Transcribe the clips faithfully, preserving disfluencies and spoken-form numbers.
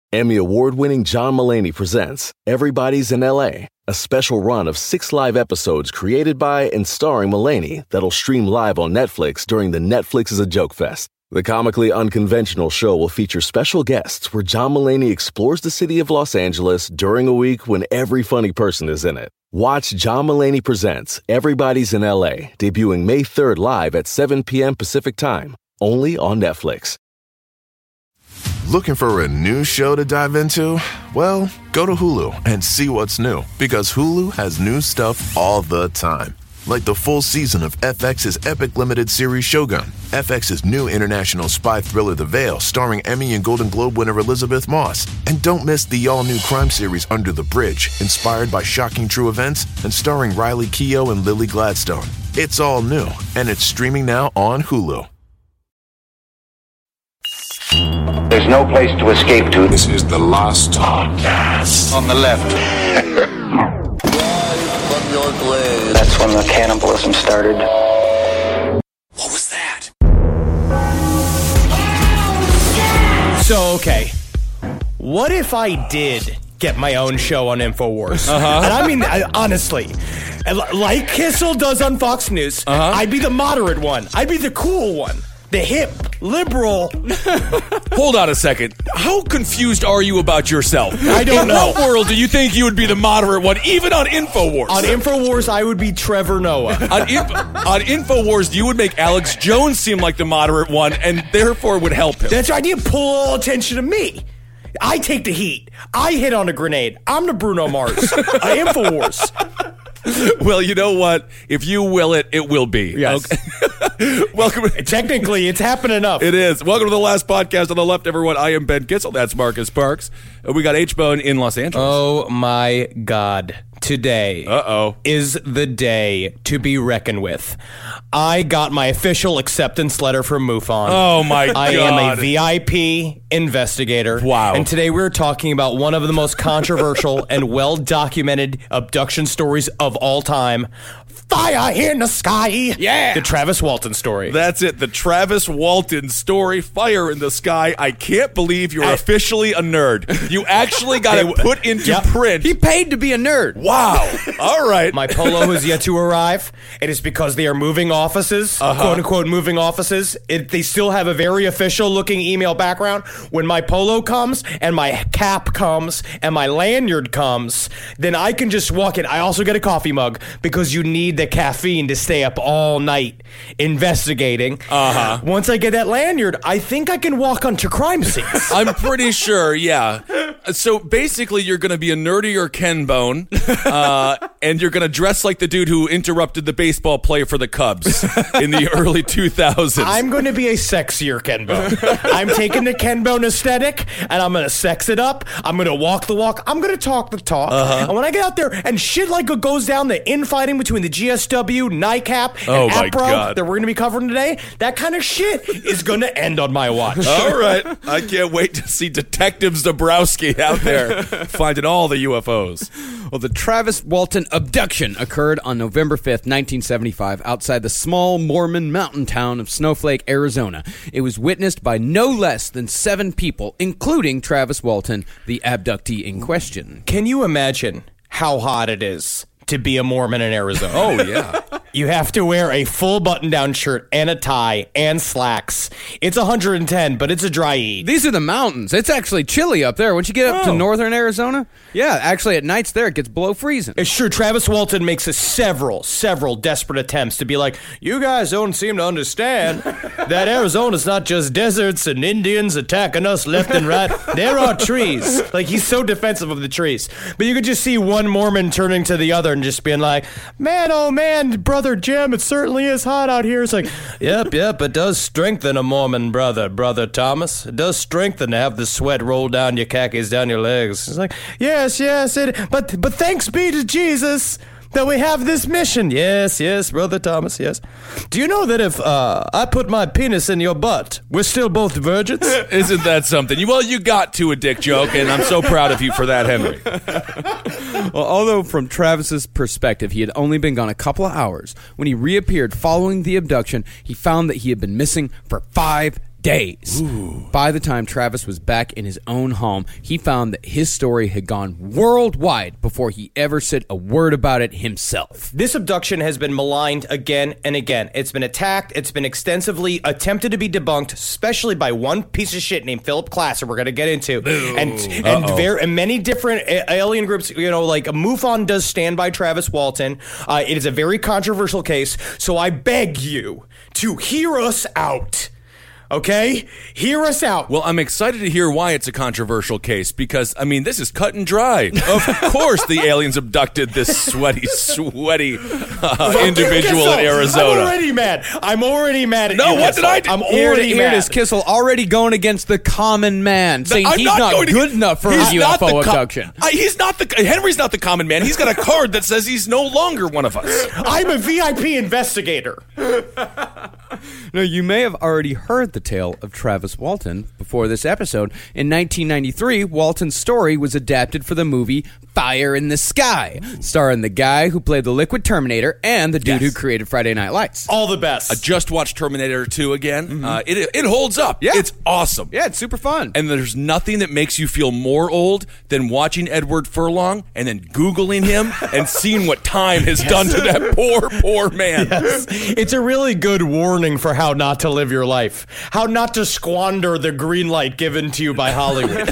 Emmy award-winning John Mulaney presents Everybody's in L A, a special run of six live episodes created by and starring Mulaney that'll stream live on Netflix during the Netflix is a Joke Fest. The comically unconventional show will feature special guests where John Mulaney explores the city of Los Angeles during a week when every funny person is in it. Watch John Mulaney Presents Everybody's in L A, debuting May third live at seven p.m. Pacific Time, only on Netflix. Looking for a new show to dive into? Well, go to Hulu and see what's new, because Hulu has new stuff all the time. Like the full season of F X's epic limited series Shogun, F X's new international spy thriller The Veil, starring Emmy and Golden Globe winner Elizabeth Moss. And don't miss the all-new crime series Under the Bridge, inspired by shocking true events and starring Riley Keough and Lily Gladstone. It's all new, and it's streaming now on Hulu. There's no place to escape to. This is the last podcast. On the left. That's when the cannibalism started. What was that? So, okay. What if I did get my own show on InfoWars? Uh-huh. And I mean, I, honestly, like Kissel does on Fox News, uh-huh. I'd be the moderate one. I'd be the cool one. The hip, liberal. Hold on a second. How confused are you about yourself? I don't In know. In what world do you think you would be the moderate one, even on InfoWars? On InfoWars, I would be Trevor Noah. on, Inf- on InfoWars, you would make Alex Jones seem like the moderate one, and therefore would help him. That's right. You pull all attention to me. I take the heat. I hit on a grenade. I'm the Bruno Mars. uh, InfoWars. Well, you know what? If you will it, it will be. Yes. Okay. Welcome. Technically, it's happened enough. It is. Welcome to the last podcast on the left, everyone. I am Ben Kitzel. That's Marcus Parks. Uh, we got H-Bone in Los Angeles. Oh, my God. Today Uh-oh. is the day to be reckoned with. I got my official acceptance letter from MUFON. Oh, my God. I am a V I P investigator. Wow. And today we're talking about one of the most controversial and well-documented abduction stories of all time. Fire in the sky. Yeah. The Travis Walton story. That's it. The Travis Walton story. Fire in the sky. I can't believe you're I, officially a nerd. You actually got it put into yep. print. He paid to be a nerd. Wow. All right. My polo has yet to arrive. It is because they are moving offices, uh-huh. quote unquote moving offices. It, they still have a very official looking email background. When my polo comes and my cap comes and my lanyard comes, then I can just walk in. I also get a coffee mug because you need the caffeine to stay up all night investigating. Uh-huh. Once I get that lanyard, I think I can walk onto crime scenes. I'm pretty sure, yeah. So basically, you're going to be a nerdier Ken Bone, uh, and you're going to dress like the dude who interrupted the baseball play for the Cubs in the early two thousands. I'm going to be a sexier Ken Bone. I'm taking the Ken Bone aesthetic, and I'm going to sex it up. I'm going to walk the walk. I'm going to talk the talk. Uh-huh. And when I get out there and shit like it goes down, the infighting between the G S W, NICAP, and oh my APRO God. that we're going to be covering today, that kind of shit is going to end on my watch. All right. I can't wait to see Detective Zabrowski out there finding all the U F Os. Well, the Travis Walton abduction occurred on November fifth, nineteen seventy-five, outside the small Mormon mountain town of Snowflake, Arizona. It was witnessed by no less than seven people, including Travis Walton, the abductee in question. Can you imagine how hot it is to be a Mormon in Arizona? Oh, yeah. You have to wear a full button-down shirt and a tie and slacks. It's one hundred ten, but it's a dry heat. These are the mountains. It's actually chilly up there. Once you get up oh. to northern Arizona, yeah, actually at nights there it gets below freezing. It's true. Travis Walton makes a several, several desperate attempts to be like, you guys don't seem to understand that Arizona's not just deserts and Indians attacking us left and right. There are trees. Like, he's so defensive of the trees. But you could just see one Mormon turning to the other and just being like, man, oh man, brother Jim, it certainly is hot out here. It's like, yep, yep, it does strengthen a Mormon brother, Brother Thomas. It does strengthen to have the sweat roll down your khakis, down your legs. It's like, yes, yes, it, but, but thanks be to Jesus that we have this mission. Yes, yes, Brother Thomas, yes. Do you know that if uh, I put my penis in your butt, we're still both virgins? Isn't that something? Well, you got to a dick joke, and I'm so proud of you for that, Henry. Well, although from Travis's perspective, he had only been gone a couple of hours, when he reappeared following the abduction, he found that he had been missing for five days. Ooh. By the time Travis was back in his own home, he found that his story had gone worldwide before he ever said a word about it himself. This abduction has been maligned again and again. It's been attacked. It's been extensively attempted to be debunked, especially by one piece of shit named Philip Klasser we're going to get into. Ooh. And and, very, and many different a- alien groups, you know, like MUFON does stand by Travis Walton. Uh, it is a very controversial case, so I beg you to hear us out. Okay? Hear us out. Well, I'm excited to hear why it's a controversial case because, I mean, this is cut and dry. Of course the aliens abducted this sweaty, sweaty uh, individual in Arizona. I'm already mad. I'm already mad at no, you, what Kissel. did I do? I'm Here, already here mad. it is, Kissel, already going against the common man, saying I'm he's not not, going to- good enough for a He's U not F O the com- abduction. I, he's not the Henry's not the common man. He's got a card that says he's no longer one of us. I'm a V I P investigator. Now, you may have already heard the tale of Travis Walton before this episode. In nineteen ninety-three, Walton's story was adapted for the movie Fire in the Sky, starring the guy who played the Liquid Terminator and the dude Yes. who created Friday Night Lights. All the best. I just watched Terminator two again. Mm-hmm. Uh, it it holds up. Yeah. It's awesome. Yeah, it's super fun. And there's nothing that makes you feel more old than watching Edward Furlong and then Googling him and seeing what time has done to that poor, poor man. Yes. It's a really good warning for how not to live your life, how not to squander the green light given to you by Hollywood.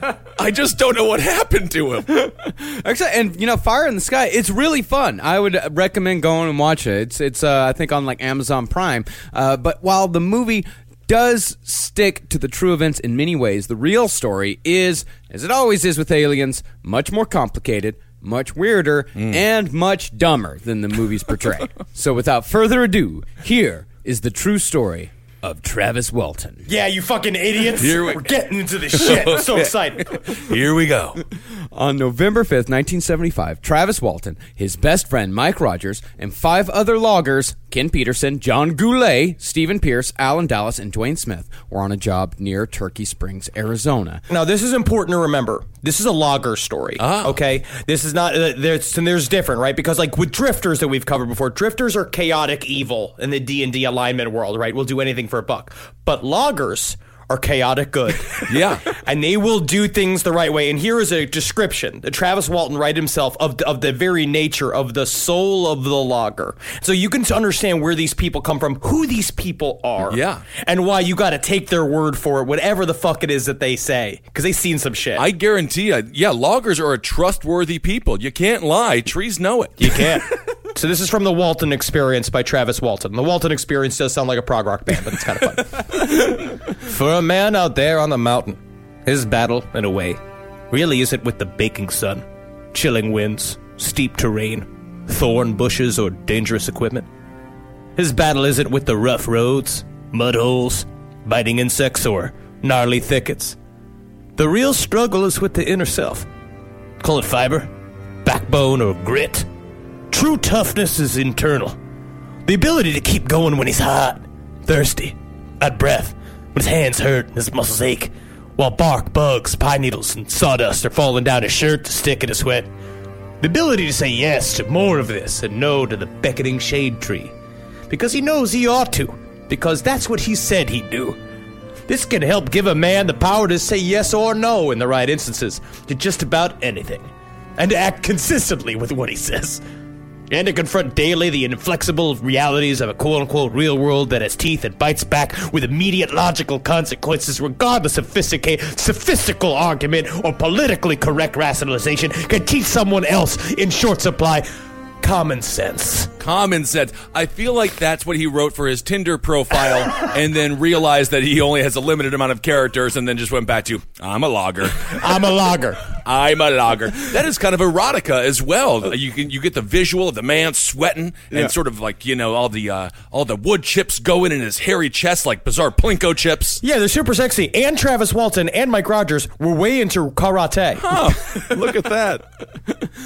I just don't know what happened to him. Actually, and you know, Fire in the Sky, it's really fun. I would recommend going and watch it. It's, it's uh, I think, on like Amazon Prime. Uh, but while the movie does stick to the true events in many ways, the real story is, as it always is with aliens, much more complicated, much weirder, mm. and much dumber than the movies portray. So without further ado, here is the true story of Travis Walton. Yeah, you fucking idiots. Here we- We're getting into this shit. I'm so excited. Here we go. On November fifth, nineteen seventy-five, Travis Walton, his best friend Mike Rogers, and five other loggers, Ken Peterson, John Goulet, Stephen Pierce, Alan Dallas, and Dwayne Smith, were on a job near Turkey Springs, Arizona. Now, this is important to remember. This is a logger story, Oh. okay? This is not, uh, there's, and there's different, right? Because like with drifters that we've covered before, drifters are chaotic evil in the D and D alignment world, right? We'll do anything for a buck. But loggers are chaotic good. Yeah. And they will do things the right way. And here is a description that Travis Walton write himself of the, of the very nature of the soul of the logger. So you can understand where these people come from, who these people are. Yeah. And why you got to take their word for it, whatever the fuck it is that they say. Because they've seen some shit. I guarantee you, yeah, loggers are a trustworthy people. You can't lie. Trees know it. You can't. So this is from the Walton Experience by Travis Walton. The Walton Experience does sound like a prog rock band, but it's kind of fun. For a man out there on the mountain, his battle, in a way, really isn't with the baking sun, chilling winds, steep terrain, thorn bushes, or dangerous equipment. His battle isn't with the rough roads, mud holes, biting insects, or gnarly thickets. The real struggle is with the inner self. Call it fiber, backbone, or grit. True toughness is internal. The ability to keep going when he's hot, thirsty, out of breath, when his hands hurt and his muscles ache, while bark, bugs, pine needles, and sawdust are falling down his shirt to stick in his sweat. The ability to say yes to more of this and no to the beckoning shade tree. Because he knows he ought to. Because that's what he said he'd do. This can help give a man the power to say yes or no in the right instances to just about anything. And to act consistently with what he says. And to confront daily the inflexible realities of a quote-unquote real world that has teeth and bites back with immediate logical consequences regardless of sophisticated, sophistical argument or politically correct rationalization can teach someone else in short supply common sense. Common sense. I feel like that's what he wrote for his Tinder profile and then realized that he only has a limited amount of characters and then just went back to, I'm a logger. I'm a logger. I'm a logger. That is kind of erotica as well. You can you get the visual of the man sweating and Yeah. sort of like, you know, all the uh, all the wood chips going in his hairy chest like bizarre Plinko chips. Yeah, they're super sexy. And Travis Walton and Mike Rogers were way into karate. Oh, look at that.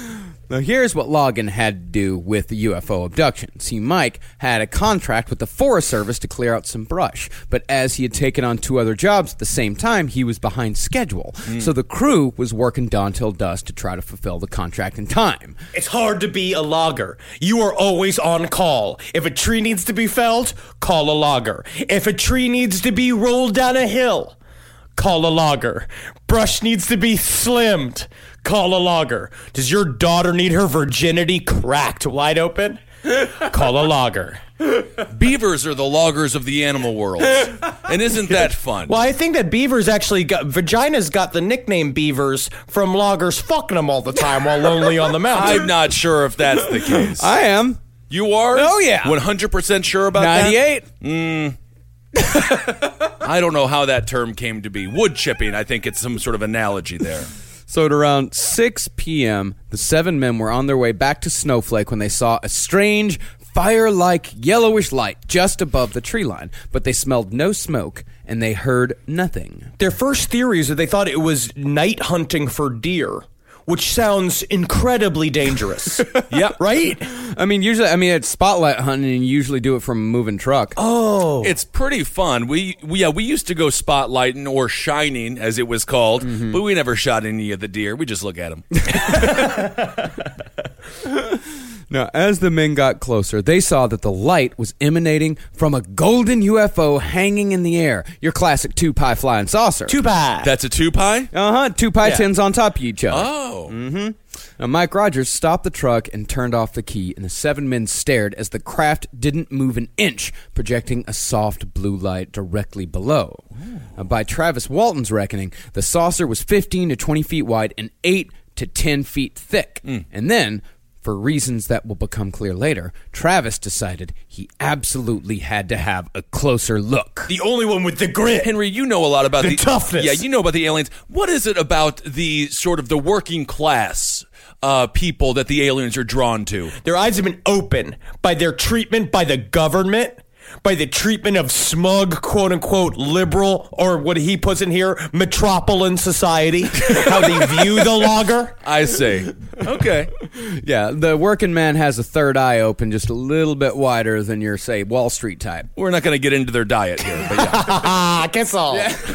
Now, here's what Logan had to do with the U F O abduction. See, Mike had a contract with the Forest Service to clear out some brush, but as he had taken on two other jobs at the same time, he was behind schedule. Mm. So the crew was working dawn till dusk to try to fulfill the contract in time. It's hard to be a logger. You are always on call. If a tree needs to be felled, call a logger. If a tree needs to be rolled down a hill, call a logger. Brush needs to be slimmed, call a logger. Does your daughter need her virginity cracked wide open? Call a logger. Beavers are the loggers of the animal world. And isn't that fun? Well, I think that beavers actually got, vaginas got the nickname beavers from loggers fucking them all the time while lonely on the mountain. I'm not sure if that's the case. I am. You are? Oh, yeah. one hundred percent sure about ninety-eight? that? ninety-eight? Mm. I don't know how that term came to be. Wood chipping, I think it's some sort of analogy there. So at around six p.m., the seven men were on their way back to Snowflake when they saw a strange, fire-like yellowish light just above the tree line, but they smelled no smoke and they heard nothing. Their first theory is that they thought it was night hunting for deer, which sounds incredibly dangerous. Yeah. Right? I mean, usually, I mean, it's spotlight hunting, and you usually do it from a moving truck. Oh. It's pretty fun. We, we, yeah, we used to go spotlighting or shining, as it was called, mm-hmm. but we never shot any of the deer. We just look at them. Now, as the men got closer, they saw that the light was emanating from a golden U F O hanging in the air. Your classic two-pie flying saucer. Two-pie. That's a two-pie? Uh-huh. Two-pie Yeah. tins on top of each other. Oh. Mm-hmm. Now, Mike Rogers stopped the truck and turned off the key, and the seven men stared as the craft didn't move an inch, projecting a soft blue light directly below. Now, by Travis Walton's reckoning, the saucer was fifteen to twenty feet wide and eight to ten feet thick. Mm. And then, for reasons that will become clear later, Travis decided he absolutely had to have a closer look. The only one with the grit. Henry, you know a lot about The the, toughness. Yeah, you know about the aliens. What is it about the sort of the working class uh, people that the aliens are drawn to? Their eyes have been opened by their treatment by the government, by the treatment of smug, quote-unquote, liberal, or what he puts in here, metropolitan society, how they view the logger. I see. Okay. Yeah, the working man has a third eye open just a little bit wider than your, say, Wall Street type. We're not going to get into their diet here, but yeah. Ah, kiss all.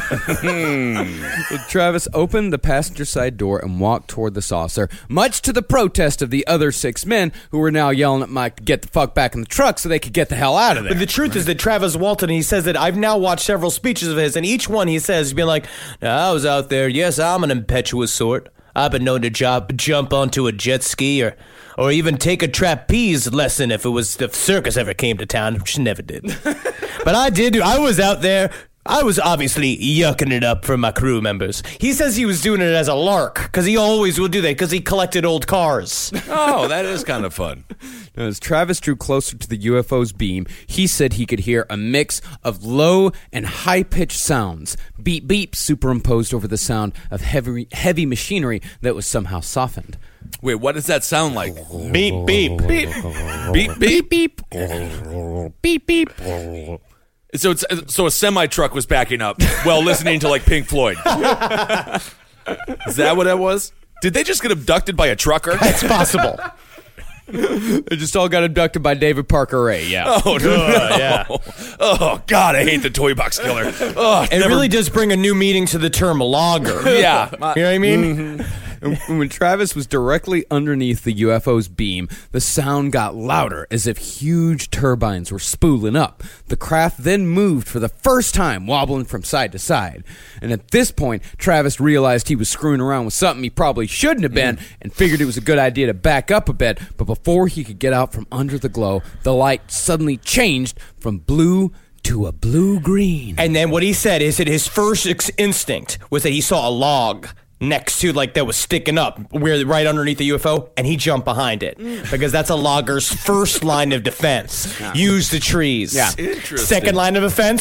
So Travis opened the passenger side door and walked toward the saucer, much to the protest of the other six men who were now yelling at Mike to get the fuck back in the truck so they could get the hell out of there. But the truth is that Travis Walton, he says that I've now watched several speeches of his, and each one he says, he's been like, I was out there, yes, I'm an impetuous sort. I've been known to job, jump onto a jet ski or or even take a trapeze lesson if it was the circus ever came to town, which never did. But I did. I was out there. I was obviously yucking it up for my crew members. He says he was doing it as a lark, because he always will do that, because he collected old cars. Oh, that is kind of fun. Now, as Travis drew closer to the U F O's beam, he said he could hear a mix of low and high-pitched sounds, beep beep superimposed over the sound of heavy heavy machinery that was somehow softened. Wait, what does that sound like? Beep, beep. Beep. Beep, beep. Beep beep. Beep beep. So it's so a semi truck was backing up while listening to like Pink Floyd. Is that what that was? Did they just get abducted by a trucker? It's possible. They just all got abducted by David Parker Ray, yeah. Oh, no. Uh, yeah. Oh, God, I hate the Toy Box Killer. Oh, It never- really does bring a new meaning to the term logger. Yeah. You know what I mean? And when Travis was directly underneath the U F O's beam, the sound got louder as if huge turbines were spooling up. The craft then moved for the first time, wobbling from side to side. And at this point, Travis realized he was screwing around with something he probably shouldn't have been and figured it was a good idea to back up a bit. But before he could get out from under the glow, the light suddenly changed from blue to a blue-green. And then what he said is that his first ex- instinct was that he saw a log next to, like, that was sticking up where right underneath the U F O, and he jumped behind it because that's a logger's first line of defense. Use the trees. Yeah. Interesting. Second line of defense,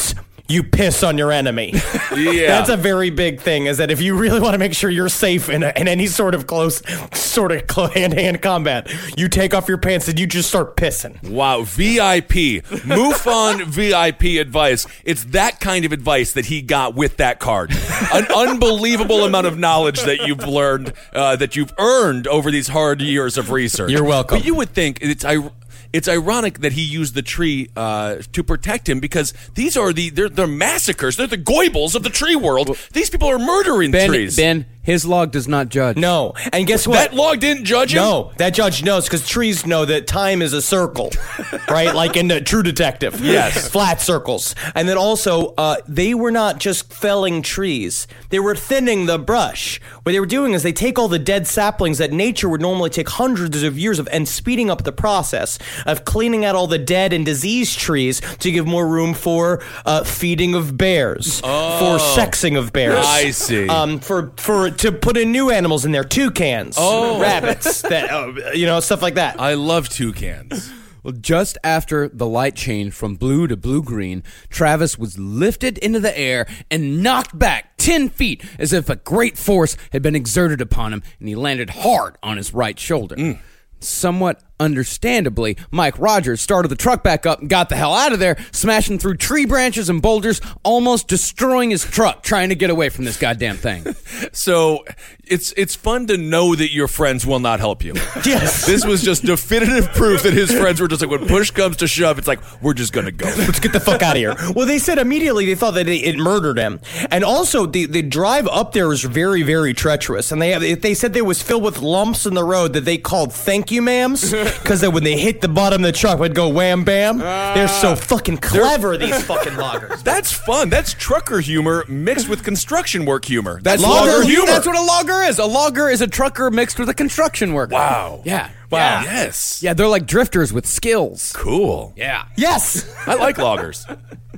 you piss on your enemy. Yeah. That's a very big thing, is that if you really want to make sure you're safe in, a, in any sort of close, sort of hand-to-hand combat, you take off your pants and you just start pissing. Wow, V I P. MUFON V I P advice. It's that kind of advice that he got with that card. An unbelievable amount of knowledge that you've learned, uh, that you've earned over these hard years of research. You're welcome. But you would think it's I. It's ironic that he used the tree uh, to protect him, because these are the they're, they're massacres. They're the Goebbels of the tree world. These people are murdering Ben, trees. Ben, his log does not judge. No. And guess what? That log didn't judge him? No, that judge knows, because trees know that time is a circle, right? Like in the True Detective. Yes. Flat circles. And then also, uh, they were not just felling trees. They were thinning the brush. What they were doing is they take all the dead saplings that nature would normally take hundreds of years of, and speeding up the process of cleaning out all the dead and diseased trees to give more room for uh, feeding of bears, Oh. for sexing of bears. I see. Um, for for to put in new animals in there, toucans, Oh. rabbits, that uh, you know, stuff like that. I love toucans. Well, just after the light changed from blue to blue-green, Travis was lifted into the air and knocked back ten feet as if a great force had been exerted upon him, and he landed hard on his right shoulder. Mm. Somewhat understandably, Mike Rogers started the truck back up and got the hell out of there, smashing through tree branches and boulders, almost destroying his truck, trying to get away from this goddamn thing. So it's it's fun to know that your friends will not help you. Yes. This was just definitive proof that his friends were just like, when push comes to shove, it's like, we're just going to go. Let's get the fuck out of here. Well, they said immediately they thought that it, it murdered him. And also, the, the drive up there was very, very treacherous. And they have, they said there was filled with lumps in the road that they called thank you ma'ams, because when they hit the bottom of the truck, it would go wham bam. They're so fucking clever, these fucking loggers. That's fun. That's trucker humor mixed with construction work humor. That's Logger logger humor. That's what a logger is. A logger is a trucker mixed with a construction worker. Wow. Yeah. Wow. Yeah. Yes. Yeah, they're like drifters with skills. Cool. Yeah. Yes. I like loggers.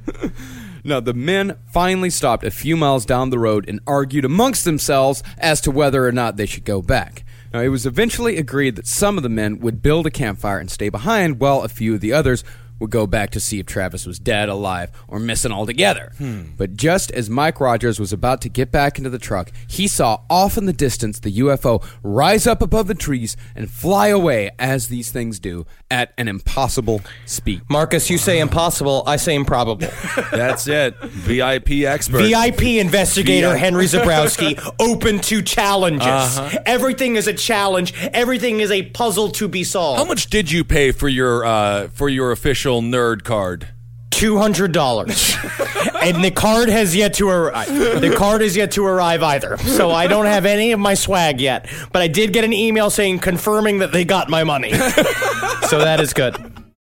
Now, the men finally stopped a few miles down the road and argued amongst themselves as to whether or not they should go back. Now, it was eventually agreed that some of the men would build a campfire and stay behind, while a few of the others would go back to see if Travis was dead, alive, or missing altogether. Hmm. But just as Mike Rogers was about to get back into the truck, he saw off in the distance the U F O rise up above the trees and fly away, as these things do, at an impossible speed. Marcus, you say impossible, I say improbable. That's it. V I P expert. V I P investigator V I P Henry Zabrowski, open to challenges. Uh-huh. Everything is a challenge. Everything is a puzzle to be solved. How much did you pay for your uh, for your official nerd card? two hundred dollars. And the card has yet to arrive. The card has yet to arrive either. So I don't have any of my swag yet. But I did get an email saying, confirming that they got my money. So that is good.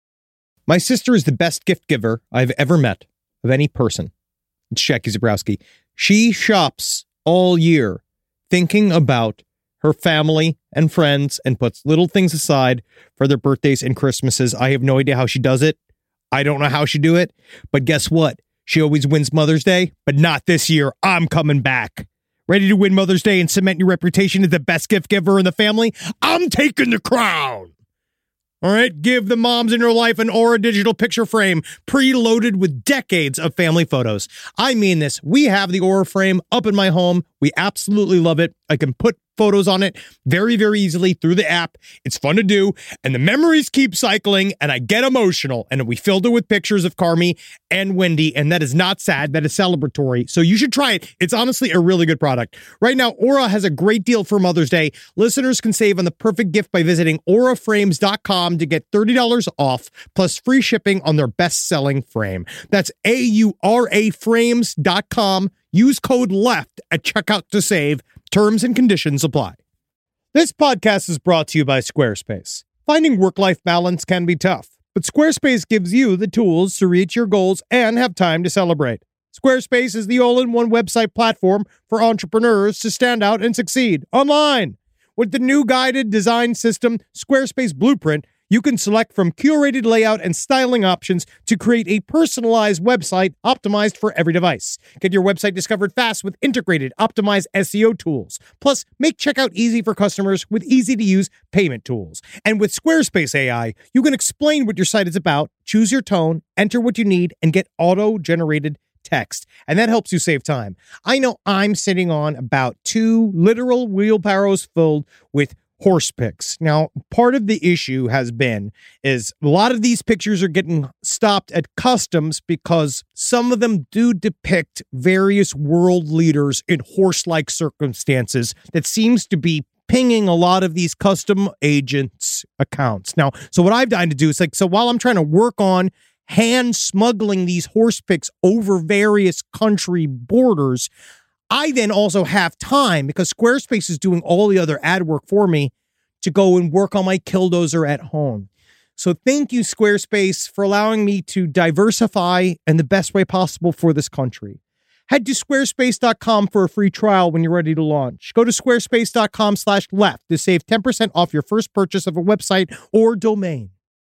My sister is the best gift giver I've ever met of any person. It's Jackie Zabrowski. She shops all year thinking about her family and friends and puts little things aside for their birthdays and Christmases. I have no idea how she does it. I don't know how she do it. But guess what? She always wins Mother's Day, but not this year. I'm coming back. Ready to win Mother's Day and cement your reputation as the best gift giver in the family? I'm taking the crown. All right, give the moms in your life an Aura digital picture frame preloaded with decades of family photos. I mean this. We have the Aura frame up in my home. We absolutely love it. I can put photos on it very, very easily through the app. It's fun to do, and the memories keep cycling, and I get emotional. And we filled it with pictures of Carmi and Wendy, and that is not sad. That is celebratory. So you should try it. It's honestly a really good product. Right now, Aura has a great deal for Mother's Day. Listeners can save on the perfect gift by visiting aura frames dot com to get thirty dollars off, plus free shipping on their best-selling frame. That's A U R A frames dot com. Use code LEFT at checkout to save. Terms and conditions apply. This podcast is brought to you by Squarespace. Finding work-life balance can be tough, but Squarespace gives you the tools to reach your goals and have time to celebrate. Squarespace is the all-in-one website platform for entrepreneurs to stand out and succeed online. With the new guided design system, Squarespace Blueprint, you can select from curated layout and styling options to create a personalized website optimized for every device. Get your website discovered fast with integrated, optimized S E O tools. Plus, make checkout easy for customers with easy-to-use payment tools. And with Squarespace A I, you can explain what your site is about, choose your tone, enter what you need, and get auto-generated text, and that helps you save time. I know I'm sitting on about two literal wheelbarrows filled with horse pics. Now, part of the issue has been is a lot of these pictures are getting stopped at customs because some of them do depict various world leaders in horse-like circumstances that seems to be pinging a lot of these custom agents' accounts. Now, so what I've done to do is like, so while I'm trying to work on hand smuggling these horse pics over various country borders, I then also have time because Squarespace is doing all the other ad work for me to go and work on my Killdozer at home. So thank you, Squarespace, for allowing me to diversify in the best way possible for this country. Head to squarespace dot com for a free trial when you're ready to launch. Go to squarespace dot com slash left to save ten percent off your first purchase of a website or domain.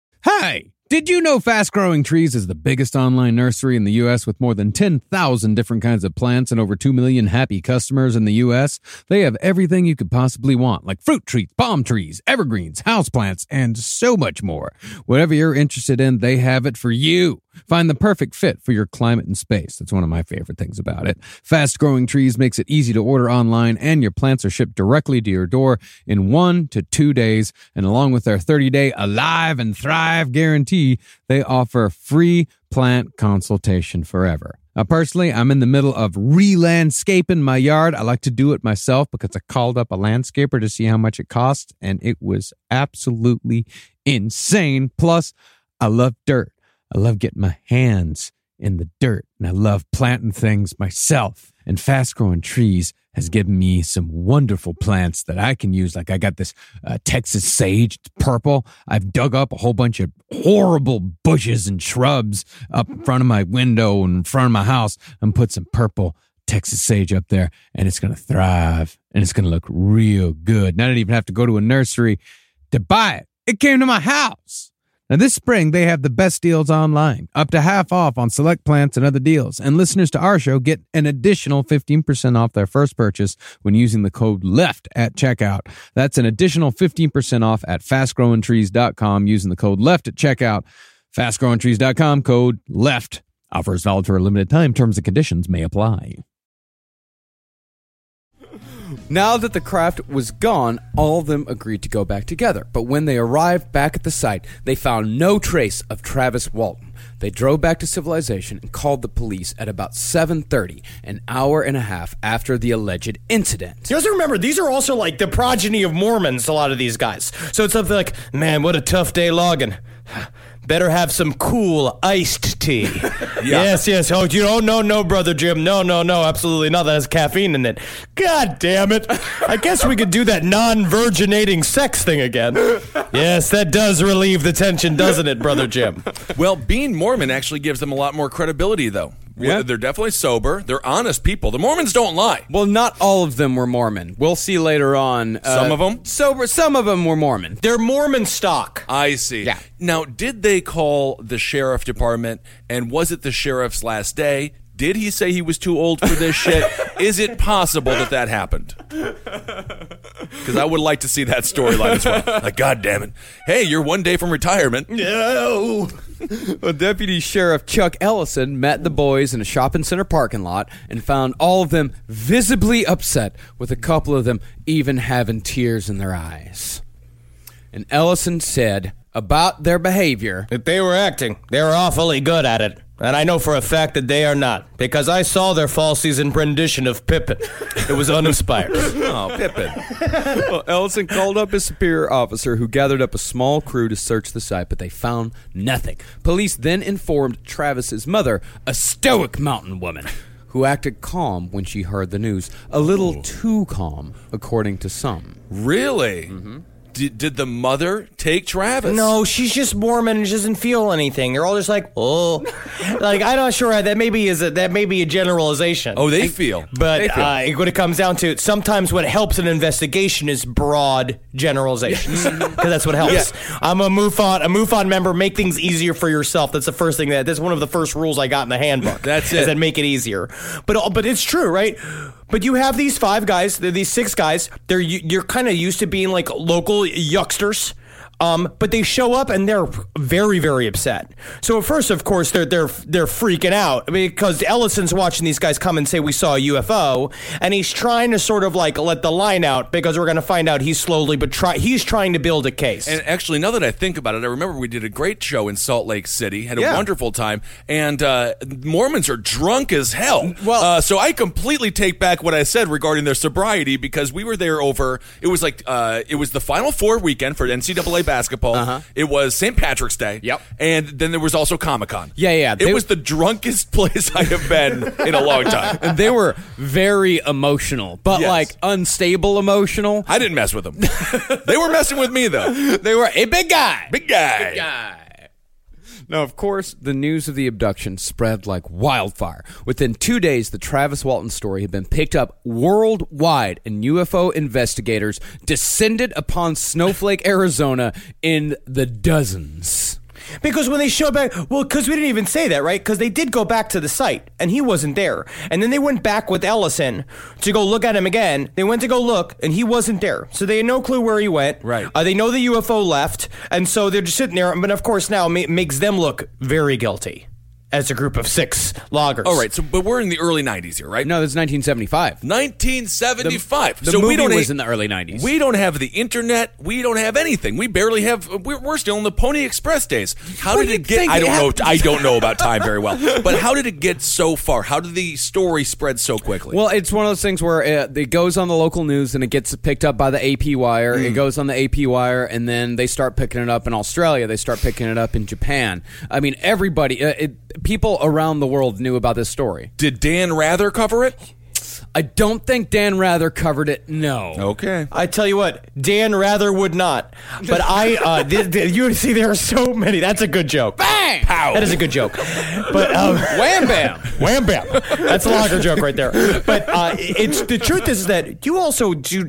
Hi! Did you know Fast Growing Trees is the biggest online nursery in the U S with more than ten thousand different kinds of plants and over two million happy customers in the U S? They have everything you could possibly want, like fruit trees, palm trees, evergreens, houseplants, and so much more. Whatever you're interested in, they have it for you. Find the perfect fit for your climate and space. That's one of my favorite things about it. Fast Growing Trees makes it easy to order online, and your plants are shipped directly to your door in one to two days. And along with their thirty-day Alive and Thrive guarantee, they offer free plant consultation forever. Now, personally, I'm in the middle of re-landscaping my yard. I like to do it myself because I called up a landscaper to see how much it costs, and it was absolutely insane. Plus, I love dirt. I love getting my hands in the dirt, and I love planting things myself. And Fast Growing Trees has given me some wonderful plants that I can use. Like I got this uh, Texas sage, it's purple. I've dug up a whole bunch of horrible bushes and shrubs up in front of my window and in front of my house and put some purple Texas sage up there, and it's going to thrive, and it's going to look real good. And I didn't even have to go to a nursery to buy it. It came to my house. Now, this spring, they have the best deals online, up to half off on select plants and other deals. And listeners to our show get an additional fifteen percent off their first purchase when using the code LEFT at checkout. That's an additional fifteen percent off at fast growing trees dot com using the code LEFT at checkout. fast growing trees dot com, code LEFT. Offers valid for a limited time. Terms and conditions may apply. Now that the craft was gone, all of them agreed to go back together. But when they arrived back at the site, they found no trace of Travis Walton. They drove back to civilization and called the police at about seven thirty, an hour and a half after the alleged incident. You also remember, these are also like the progeny of Mormons, a lot of these guys. So it's something like, man, what a tough day logging. Better have some cool iced tea. Yeah. Yes, yes. Oh, you don't, no, no, Brother Jim. No, no, no, absolutely not. That has caffeine in it. God damn it. I guess we could do that non-virginating sex thing again. Yes, that does relieve the tension, doesn't it, Brother Jim? Well, being Mormon actually gives them a lot more credibility, though. Yeah. They're definitely sober. They're honest people. The Mormons don't lie. Well, not all of them were Mormon. We'll see later on. Uh, some of them? Sober. Some of them were Mormon. They're Mormon stock. I see. Yeah. Now, did they call the sheriff department, and was it the sheriff's last day? Did he say he was too old for this shit? Is it possible that that happened? Because I would like to see that storyline as well. Like, God damn it. Hey, you're one day from retirement. No. Well, Deputy Sheriff Chuck Ellison met the boys in a shopping center parking lot and found all of them visibly upset, with a couple of them even having tears in their eyes. And Ellison said about their behavior that they were acting. They were awfully good at it. And I know for a fact that they are not, because I saw their fall season rendition of Pippin. It was uninspired. Oh, Pippin. Well, Ellison called up his superior officer, who gathered up a small crew to search the site, but they found nothing. Police then informed Travis's mother, a stoic mountain woman, who acted calm when she heard the news. A little too calm, according to some. Really? Mm-hmm. Did, did the mother take Travis? No, she's just Mormon and she doesn't feel anything. They're all just like, oh. Like, I'm not sure. That maybe is a, that may be a generalization. Oh, they I, feel. But they feel. Uh, when it comes down to it, sometimes what helps an investigation is broad generalizations. Because that's what helps. Yeah. I'm a MUFON, a MUFON member. Make things easier for yourself. That's the first thing that, that's one of the first rules I got in the handbook. That's it. Is that make it easier. But, but it's true, right? But you have these five guys, these six guys. They're you're kind of used to being like local yucksters. Um, but they show up and they're very, very upset. So at first, of course, they're they're they're freaking out because Ellison's watching these guys come and say we saw a U F O, and he's trying to sort of like let the line out because we're going to find out he's slowly but try he's trying to build a case. And actually, now that I think about it, I remember we did a great show in Salt Lake City, had a Yeah. wonderful time, and uh, Mormons are drunk as hell. Well- uh, so I completely take back what I said regarding their sobriety because we were there over. It was like uh, it was the Final Four weekend for N C double A basketball. Uh-huh. It was Saint Patrick's Day. Yep. And then there was also Comic-Con. Yeah, yeah, It they- was the drunkest place I have been in a long time. And they were very emotional, but Yes. like unstable emotional. I didn't mess with them. They were messing with me though. They were a big guy. Big guy. Big guy. Now, of course, the news of the abduction spread like wildfire. Within two days, the Travis Walton story had been picked up worldwide, and U F O investigators descended upon Snowflake, Arizona in the dozens. Because when they showed back, well, because we didn't even say that, right? Because they did go back to the site, and he wasn't there. And then they went back with Ellison to go look at him again. They went to go look, and he wasn't there. So they had no clue where he went. Right. Uh, they know the U F O left, and so they're just sitting there. But of course, now it makes them look very guilty as a group of six loggers. All right, so but we're in the early nineties here, right? No, this is nineteen seventy-five. nineteen seventy-five. The so movie we don't was ha- in the early nineties. We don't have the internet. We don't have anything. We barely have. We're, we're still in the Pony Express days. How What did do you it get? think I don't know. happened? I don't know about time very well. But how did it get so far? How did the story spread so quickly? Well, it's one of those things where it, it goes on the local news and it gets picked up by the A P Wire. It goes on the A P Wire, and then they start picking it up in Australia. They start picking it up in Japan. I mean, everybody, uh, it, people around the world knew about this story. did Dan Rather cover it? I don't think Dan Rather covered it. No. Okay. I tell you what, Dan Rather would not. But I, uh, th- th- you see, there are so many. That's a good joke. Bang! Pow. That is a good joke. But um, Wham bam. wham bam. That's a lager joke right there. But uh, it's the truth is that you also do.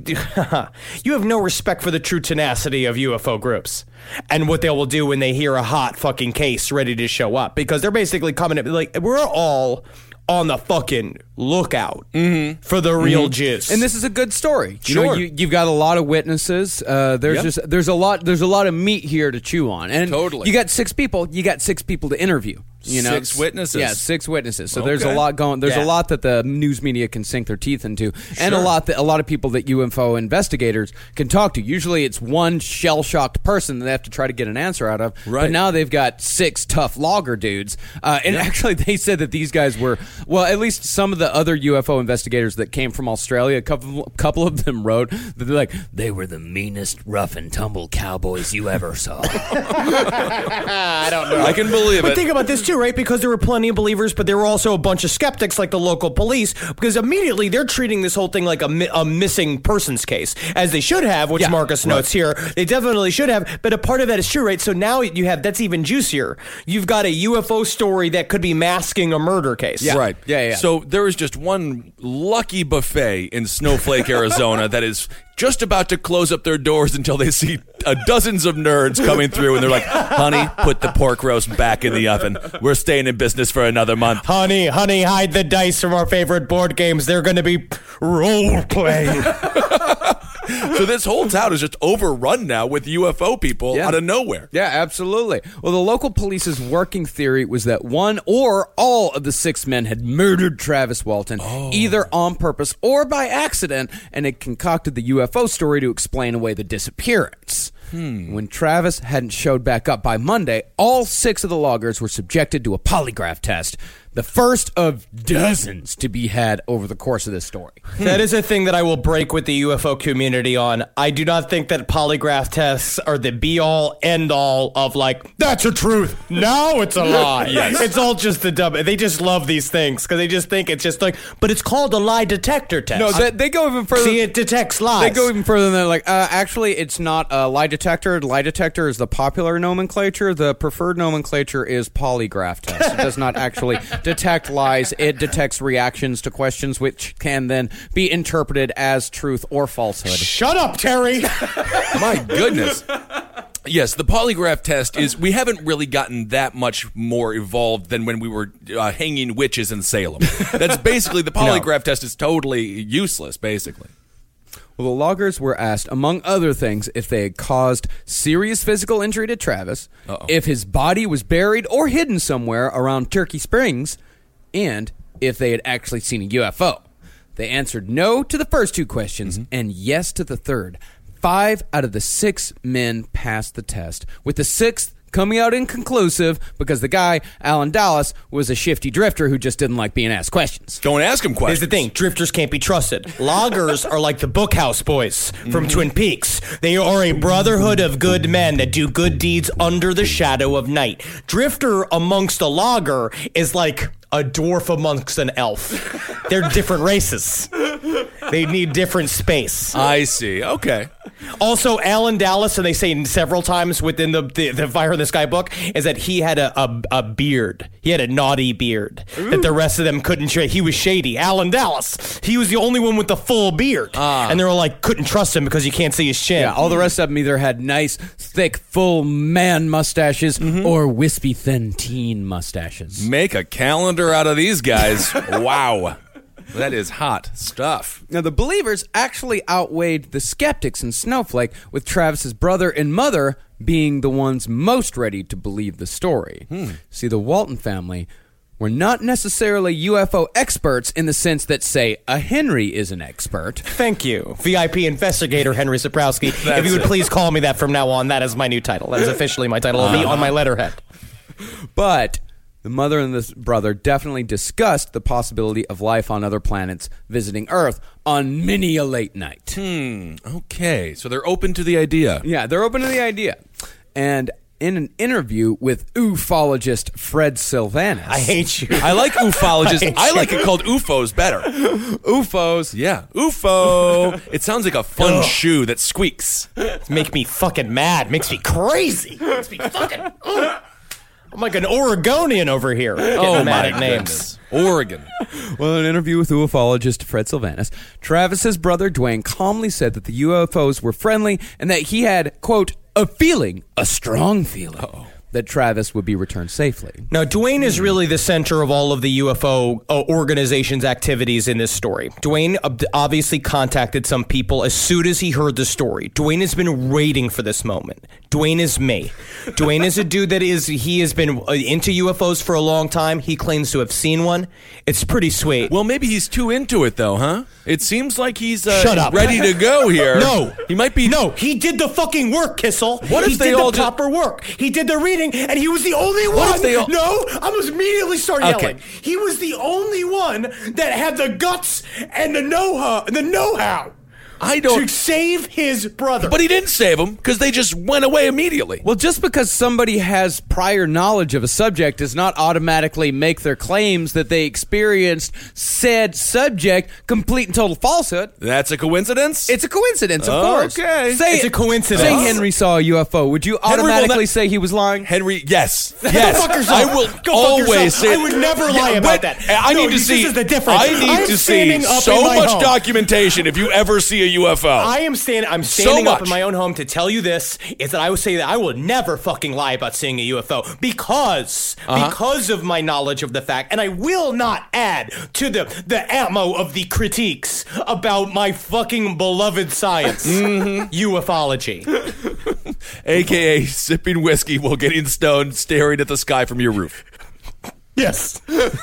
You have no respect for the true tenacity of U F O groups and what they will do when they hear a hot fucking case ready to show up, because they're basically coming at like we're all on the fucking lookout for the real jizz. And this is a good story. You know, Sure. you, you've got a lot of witnesses. Uh, there's Yep. just there's a lot there's a lot of meat here to chew on. And Totally. you got six people. You got six people to interview. You know, Six witnesses. Yeah, six witnesses. So there's a Okay. lot going. There's Yeah. a lot that the news media can sink their teeth into, and a Sure. lot that a lot of people that U F O investigators can talk to. Usually, it's one shell shocked person that they have to try to get an answer out of. But Right. now they've got six tough logger dudes. Uh, and actually, they said that these guys were well. At least some of the other U F O investigators that came from Australia, a couple couple of them wrote that they're like they were the meanest rough and tumble cowboys you ever saw. I don't know. I can believe But it. think about this too, right? Because there were plenty of believers, but there were also a bunch of skeptics, like the local police, because immediately they're treating this whole thing like a, mi- a missing persons case, as they should have, which Yeah, Marcus notes here. They definitely should have, but a part of that is true, right? So now you have, that's even juicier. You've got a U F O story that could be masking a murder case. Right. Yeah, yeah. So there is just one lucky buffet in Snowflake, Arizona that is just about to close up their doors until they see uh, dozens of nerds coming through, and they're like, honey, put the pork roast back in the oven. We're staying in business for another month. Honey, honey, hide the dice from our favorite board games. They're going to be role playing. So this whole town is just overrun now with U F O people Yeah. out of nowhere. Yeah, absolutely. Well, the local police's working theory was that one or all of the six men had murdered Travis Walton, either on purpose or by accident, and had concocted the U F O story to explain away the disappearance. When Travis hadn't showed back up by Monday, all six of the loggers were subjected to a polygraph test, the first of dozens to be had over the course of this story. That is a thing that I will break with the U F O community on. I do not think that polygraph tests are the be-all, end-all of, like, that's a truth. Now it's a lie. Yes. It's all just a dumb. They just love these things because they just think it's just like, but it's called a lie detector test. No, they, they go even further. See, it detects lies. They go even further than they're like, uh, actually, it's not a lie detector. Lie detector is the popular nomenclature. The preferred nomenclature is polygraph test. It does not actually detect lies. It detects reactions to questions, which can then be interpreted as truth or falsehood. Shut up, Terry. My goodness. Yes, the polygraph test is, we haven't really gotten that much more evolved than when we were uh, hanging witches in Salem. That's basically, the polygraph test is totally useless, basically. Well, the loggers were asked, among other things, if they had caused serious physical injury to Travis, Uh-oh. if his body was buried or hidden somewhere around Turkey Springs, and if they had actually seen a U F O. They answered no to the first two questions Mm-hmm. and yes to the third. Five out of the six men passed the test, with the sixth coming out inconclusive because the guy, Alan Dallas, was a shifty drifter who just didn't like being asked questions. Don't ask him Here's questions. the thing, drifters can't be trusted. Loggers are like the Bookhouse Boys from Twin Peaks. They are a brotherhood of good men that do good deeds under the shadow of night. Drifter amongst a logger is like a dwarf amongst an elf. They're different races. They need different space. I see. Okay. Also, Alan Dallas, and they say several times within the, the, the Fire in the Sky book, is that he had a, a, a beard. He had a naughty beard that the rest of them couldn't trade. He was shady. Alan Dallas, he was the only one with the full beard. Ah. And they were like, couldn't trust him because you can't see his chin. Yeah, all the rest of them either had nice, thick, full man mustaches or wispy, thin teen mustaches. Make a calendar out of these guys. Wow. That is hot stuff. Now, the believers actually outweighed the skeptics in Snowflake, with Travis's brother and mother being the ones most ready to believe the story. Hmm. See, the Walton family were not necessarily U F O experts in the sense that, say, a Henry is an expert. Thank you, V I P investigator Henry Zabrowski. If That's you would it. please call me that from now on, that is my new title. That is officially my title. It'll be on my letterhead. But the mother and the brother definitely discussed the possibility of life on other planets visiting Earth on many a late night. Hmm. Okay. So they're open to the idea. Yeah, they're open to the idea. And in an interview with ufologist Fred Sylvanus. I hate you. I like ufologist. I hate I, you. like it called U F Os better. U F Os. Yeah. U F O. It sounds like a fun shoe that squeaks. Make me fucking mad. Makes me crazy. Makes me fucking... ugh. I'm like an Oregonian over here. Getting Oh, mad my at names. goodness. Oregon. Well, in an interview with ufologist Fred Sylvanus, Travis's brother Dwayne calmly said that the U F Os were friendly and that he had, quote, a feeling, a strong feeling, Uh-oh. that Travis would be returned safely. Now, Dwayne is really the center of all of the U F O uh, organization's activities in this story. Dwayne ob- obviously contacted some people as soon as he heard the story. Dwayne has been waiting for this moment. Dwayne is me. Dwayne is a dude that is, he has been uh, into U F Os for a long time. He claims to have seen one. It's pretty sweet. Well, maybe he's too into it, though, huh? It seems like he's uh, Shut up. ready to go here. No. He might be... No, he did the fucking work, Kissel. What if he they did all the ju- proper work? He did the reading, and he was the only one. What if they all- No, I was immediately start Okay. yelling. He was the only one that had the guts and the know-how, the know-how I to don't... save his brother. But he didn't save him because they just went away immediately. Well, just because somebody has prior knowledge of a subject does not automatically make their claims that they experienced said subject complete and total falsehood. That's a coincidence? It's a coincidence, of course. Okay. Say, It's a coincidence. Say Henry saw a U F O. Would you Henry will automatically not- say he was lying? Henry, yes. Yes. Go fuck yourself. I will Go fuck always yourself. say... I would never lie Yeah, about but that. I No, need to this see... is the difference. I need I'm to see standing up so in my much home. documentation if you ever see a U F O. I am standing. I'm standing up much. in my own home to tell you this: is that I would say that I will never fucking lie about seeing a U F O because Uh-huh. because of my knowledge of the fact, and I will not add to the the ammo of the critiques about my fucking beloved science, Mm-hmm. ufology. A K A sipping whiskey while getting stoned, staring at the sky from your roof. Yes.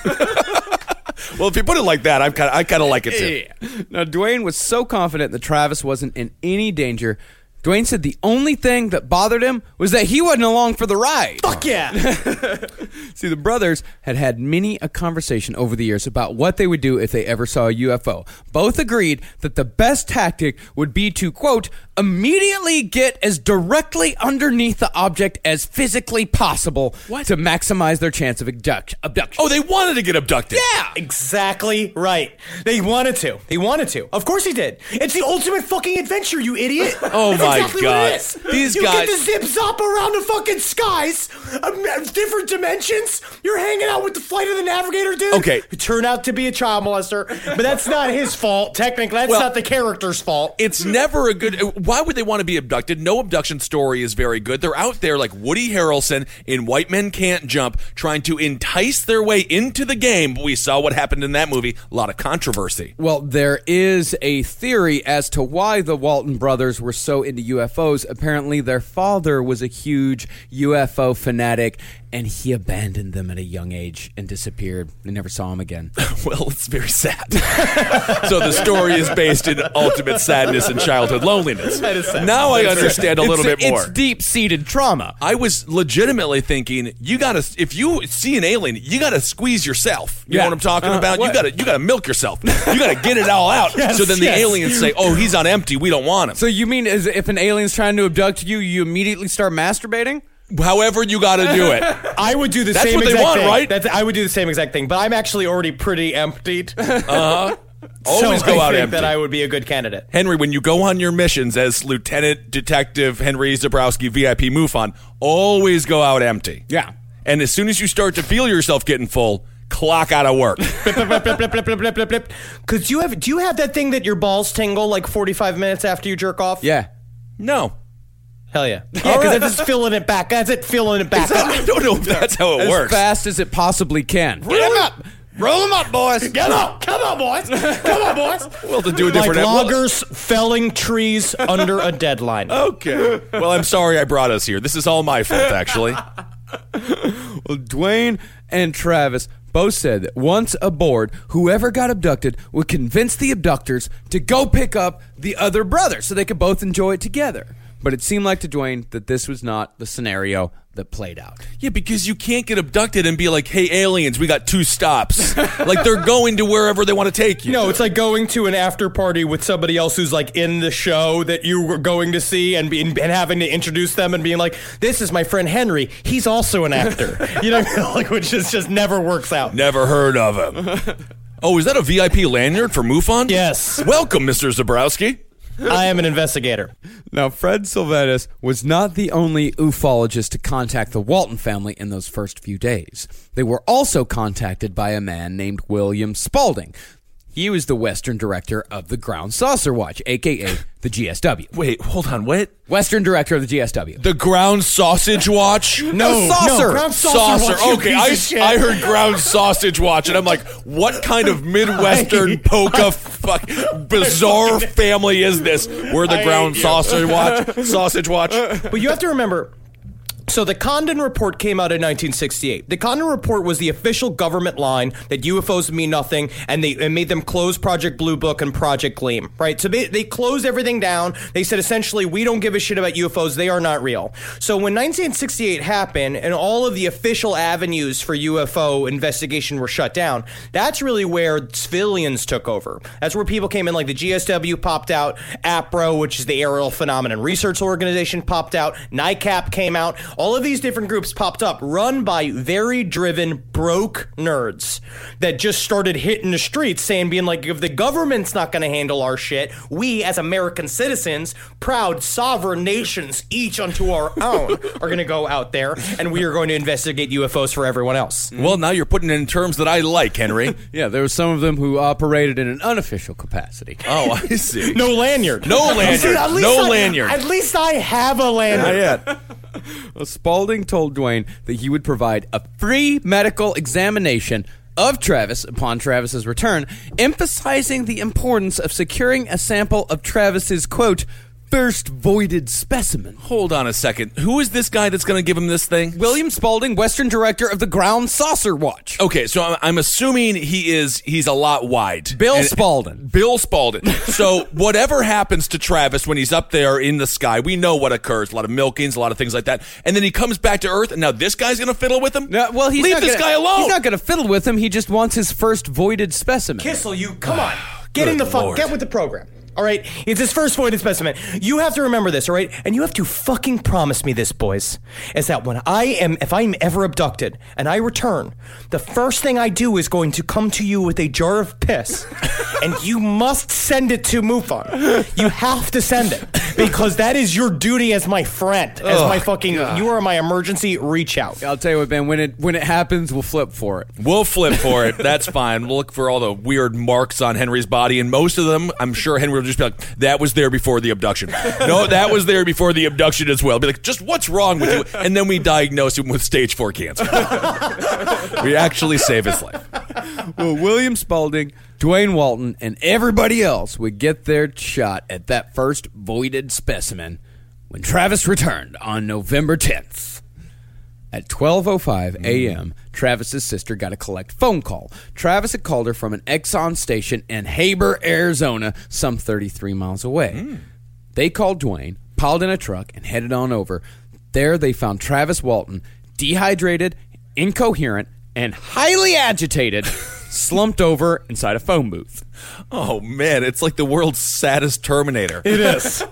Well, if you put it like that, I'm kind of, I kind of like it too. Yeah. Now, Dwayne was so confident that Travis wasn't in any danger. Dwayne said the only thing that bothered him was that he wasn't along for the ride. Fuck yeah. See, the brothers had had many a conversation over the years about what they would do if they ever saw a U F O. Both agreed that the best tactic would be to, quote, immediately get as directly underneath the object as physically possible What? to maximize their chance of abduct- abduction. Oh, they wanted to get abducted. Yeah, exactly right. They wanted to. They wanted to. Of course he did. It's the ultimate fucking adventure, you idiot. Oh, It's my my exactly God. what it is. These you guys- get to zip zop around the fucking skies, um, different dimensions. You're hanging out with the Flight of the Navigator dude. Okay. Who turned out to be a child molester, but that's not his fault. Technically, that's Well, not the character's fault. It's never a good. Why would they want to be abducted? No abduction story is very good. They're out there like Woody Harrelson in White Men Can't Jump, trying to entice their way into the game. We saw what happened in that movie. A lot of controversy. Well, there is a theory as to why the Walton brothers were so into U F Os. Apparently, their father was a huge U F O fanatic, and he abandoned them at a young age and disappeared. They never saw him again. Well, it's very sad. So the story is based in ultimate sadness and childhood loneliness. That is sad. Now I understand a little It's- bit more. It's deep-seated trauma. I was legitimately thinking, you gotta, if you see an alien, you gotta squeeze yourself. You Yeah. know what I'm talking Uh, about? what? You gotta, you gotta milk yourself. You gotta get it all out. Yes, so then the yes. aliens say, oh, he's on empty, we don't want him. So you mean as if an alien's trying to abduct you, you immediately start masturbating? However you gotta do it. I would do the That's same what they exact want, thing. right? That's, I would do the same exact thing, but I'm actually already pretty emptied. Uh-huh. Always so go I out think empty. that I would be a good candidate. Henry, when you go on your missions as Lieutenant Detective Henry Zabrowski, V I P MUFON, always go out empty. Yeah. And as soon as you start to feel yourself getting full, clock out of work. Cause you have, do you have that thing that your balls tingle like forty-five minutes after you jerk off? Yeah. No. Hell yeah. Yeah, because that's just filling it back. That's it, filling it back up. I don't know if that's how it As works. fast as it possibly can. Roll them up. Roll them up, boys. Get up! Come on, boys! Come on, boys! We'll have to do a Like different well, loggers felling trees under a deadline. Okay. Well, I'm sorry I brought us here. This is all my fault, actually. Well, Dwayne and Travis both said that once aboard, whoever got abducted would convince the abductors to go pick up the other brother so they could both enjoy it together. But it seemed like to Dwayne that this was not the scenario that played out. Yeah, because you can't get abducted and be like, hey, aliens, we got two stops. Like, they're going to wherever they want to take you. No, it's like going to an after party with somebody else who's like in the show that you were going to see and being and having to introduce them and being like, this is my friend Henry. He's also an actor. You know, like, which just, just never works out. Never heard of him. Oh, is that a V I P lanyard for MUFON? Yes. Welcome, Mister Zabrowski. I am an investigator. Now, Fred Sylvanus was not the only ufologist to contact the Walton family in those first few days. They were also contacted by a man named William Spaulding. He was the Western Director of the Ground Saucer Watch, a k a the G S W. Wait, hold on, what? Western Director of the G S W. The Ground Sausage Watch? No, saucer. No, ground saucer. watch, you Okay, piece I, of shit. I heard Ground Sausage Watch, and I'm like, what kind of Midwestern polka fuck bizarre family is this? We're the I Ground hate you. Sausage Watch. Sausage Watch. But you have to remember, so the Condon Report came out in nineteen sixty-eight. The Condon Report was the official government line that U F Os mean nothing, and they it made them close Project Blue Book and Project Gleam, right? So they, they closed everything down. They said, essentially, we don't give a shit about U F Os. They are not real. So when nineteen sixty-eight happened, and all of the official avenues for U F O investigation were shut down, that's really where civilians took over. That's where people came in, like the G S W popped out, APRO, which is the Aerial Phenomenon Research Organization, popped out, NICAP came out. All of these different groups popped up, run by very driven, broke nerds that just started hitting the streets saying, being like, if the government's not going to handle our shit, we as American citizens, proud sovereign nations, each unto our own, are going to go out there and we are going to investigate U F Os for everyone else. Well, now you're putting it in terms that I like, Henry. Yeah, there were some of them who operated in an unofficial capacity. Oh, I see. No lanyard. No lanyard. See, at least No I- lanyard. At least I have a lanyard. Not yet. Well, Spaulding told Dwayne that he would provide a free medical examination of Travis upon Travis's return, emphasizing the importance of securing a sample of Travis's, quote, first voided specimen. Hold on a second. Who is this guy that's going to give him this thing? William Spaulding, Western Director of the Ground Saucer Watch. Okay, so I'm, I'm assuming he is, he's a lot wide. Bill And- Spaulding. Bill Spaulding. So whatever happens to Travis when he's up there in the sky, we know what occurs. A lot of milkings, a lot of things like that. And then he comes back to Earth, and now this guy's going to fiddle with him? No, well, he's Leave not this gonna, guy alone. He's not going to fiddle with him. He just wants his first voided specimen. Kissel, you, come on. Get in the fuck, Lord. get with the program. All right, it's his first voided specimen. You have to remember this, all right? And you have to fucking promise me this, boys, is that when I am, if I'm ever abducted and I return, the first thing I do is going to come to you with a jar of piss, and you must send it to MUFON. You have to send it, because that is your duty as my friend, as Oh, my fucking, God. you are my emergency reach out. I'll tell you what, Ben, when it when it happens, we'll flip for it. We'll flip for it. That's fine. We'll look for all the weird marks on Henry's body, and most of them, I'm sure Henry will just be like, that was there before the abduction. No, that was there before the abduction as well. Be like, just what's wrong with you? And then we diagnose him with stage four cancer. We actually save his life. Well, William Spalding, Dwayne Walton, and everybody else would get their shot at that first voided specimen when Travis returned on November tenth. At twelve oh five a.m., Travis's sister got a collect phone call. Travis had called her from an Exxon station in Heber, Arizona, some thirty-three miles away. Mm. They called Dwayne, piled in a truck, and headed on over. There they found Travis Walton, dehydrated, incoherent, and highly agitated, slumped over inside a phone booth. Oh, man, it's like the world's saddest Terminator. It is.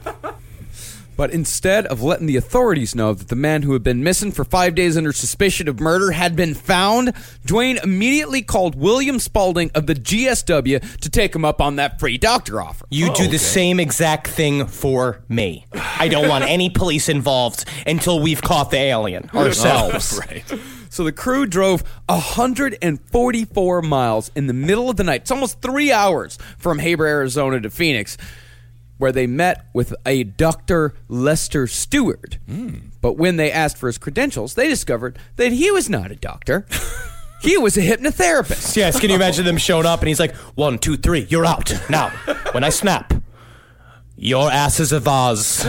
But instead of letting the authorities know that the man who had been missing for five days under suspicion of murder had been found, Dwayne immediately called William Spalding of the G S W to take him up on that free doctor offer. You Oh, do okay. the same exact thing for me. I don't want any police involved until we've caught the alien ourselves. Oh, right. So the crew drove one hundred forty-four miles in the middle of the night. It's almost three hours from Heber, Arizona to Phoenix, where they met with a Doctor Lester Stewart. Mm. But when they asked for his credentials, they discovered that he was not a doctor. He was a hypnotherapist. Yes, can you imagine them showing up and he's like, one, two, three, you're out. Now, when I snap, your ass is a vase.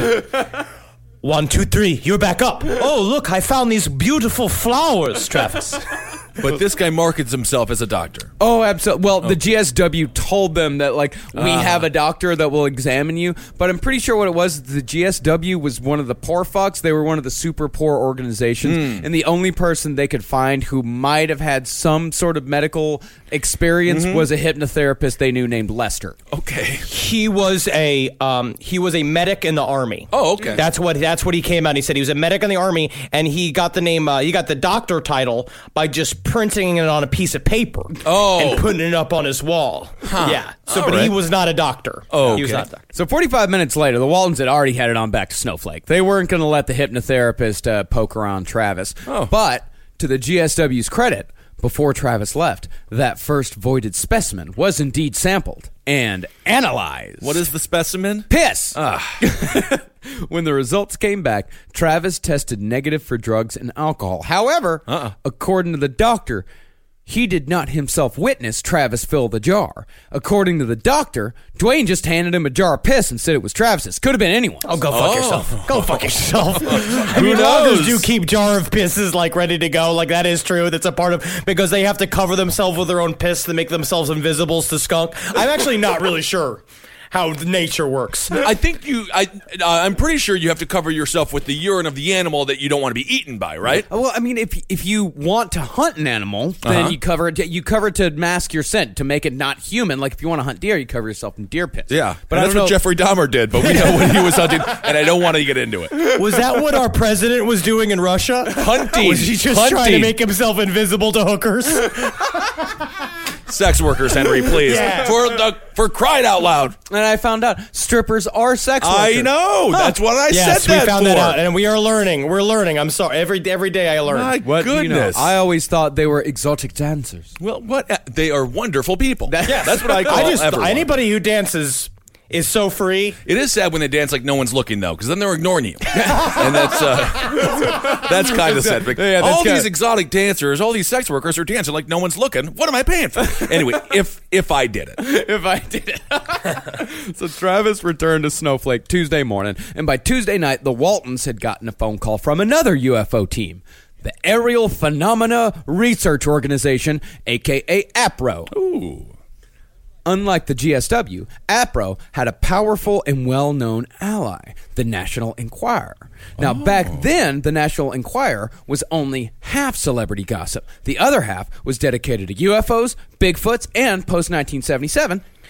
One, two, three, you're back up. Oh, look, I found these beautiful flowers, Travis. But this guy markets himself as a doctor. Oh, absolutely. Well, the G S W told them that, like, we uh. have a doctor that will examine you. But I'm pretty sure what it was, the G S W was one of the poor fucks. They were one of the super poor organizations. Mm. And the only person they could find who might have had some sort of medical experience mm-hmm. was a hypnotherapist they knew named Lester. Okay. He was a um, he was a medic in the Army. Oh, okay. That's what that's what he came out. He said he was a medic in the Army, and he got the name. Uh, he got the doctor title by just printing it on a piece of paper oh. and putting it up on his wall. Huh. Yeah. So, All but right. he was not a doctor. Oh, okay. He was not a doctor. So forty-five minutes later, the Waltons had already headed on back to Snowflake. They weren't going to let the hypnotherapist uh, poke around Travis. Oh. But to the G S W's credit, before Travis left, that first voided specimen was indeed sampled and analyzed. What is the specimen? Piss! Ah. When the results came back, Travis tested negative for drugs and alcohol. However, uh-uh. according to the doctor, he did not himself witness Travis fill the jar. According to the doctor, Dwayne just handed him a jar of piss and said it was Travis's. Could have been anyone's. Oh, go fuck Oh. yourself. Go fuck yourself. I Who mean, knows? loggers do keep jar of pisses like ready to go. Like that is true. That's a part of because they have to cover themselves with their own piss to make themselves invisible to skunk. I'm actually not really sure how nature works. I think you, I, uh, I'm pretty sure you have to cover yourself with the urine of the animal that you don't want to be eaten by, right? Well, I mean, if if you want to hunt an animal, then Uh-huh. you cover it. You cover it to mask your scent to make it not human. Like if you want to hunt deer, you cover yourself in deer piss. Yeah, but and I that's don't what know. Jeffrey Dahmer did. But we know when he was hunting, and I don't want to get into it. Was that what our president was doing in Russia? Hunting. Was he just Hunting. trying to make himself invisible to hookers? Sex workers, Henry, please, Yeah. for the for crying out loud. And I found out strippers are sex workers. I know. That's what I yes, said. That we found for. that out, and we are learning. We're learning. I'm sorry. Every every day I learn. My What, you know, goodness. I always thought they were exotic dancers. well, what? They are wonderful people. Yes. That's what I call I just everyone. anybody who dances is so free. It is sad when they dance like no one's looking, though, because then they're ignoring you, and that's uh, that's kind of sad. Like, Yeah, that's all kinda- these exotic dancers, all these sex workers are dancing like no one's looking. What am I paying for? Anyway, if if I did it, If I did it. So Travis returned to Snowflake Tuesday morning, and by Tuesday night, the Waltons had gotten a phone call from another U F O team, the Aerial Phenomena Research Organization, a k a. APRO. ooh, Unlike the G S W, APRO had a powerful and well-known ally, the National Enquirer. Now, Oh. back then, the National Enquirer was only half celebrity gossip. The other half was dedicated to U F Os, Bigfoots, and post nineteen seventy-seven,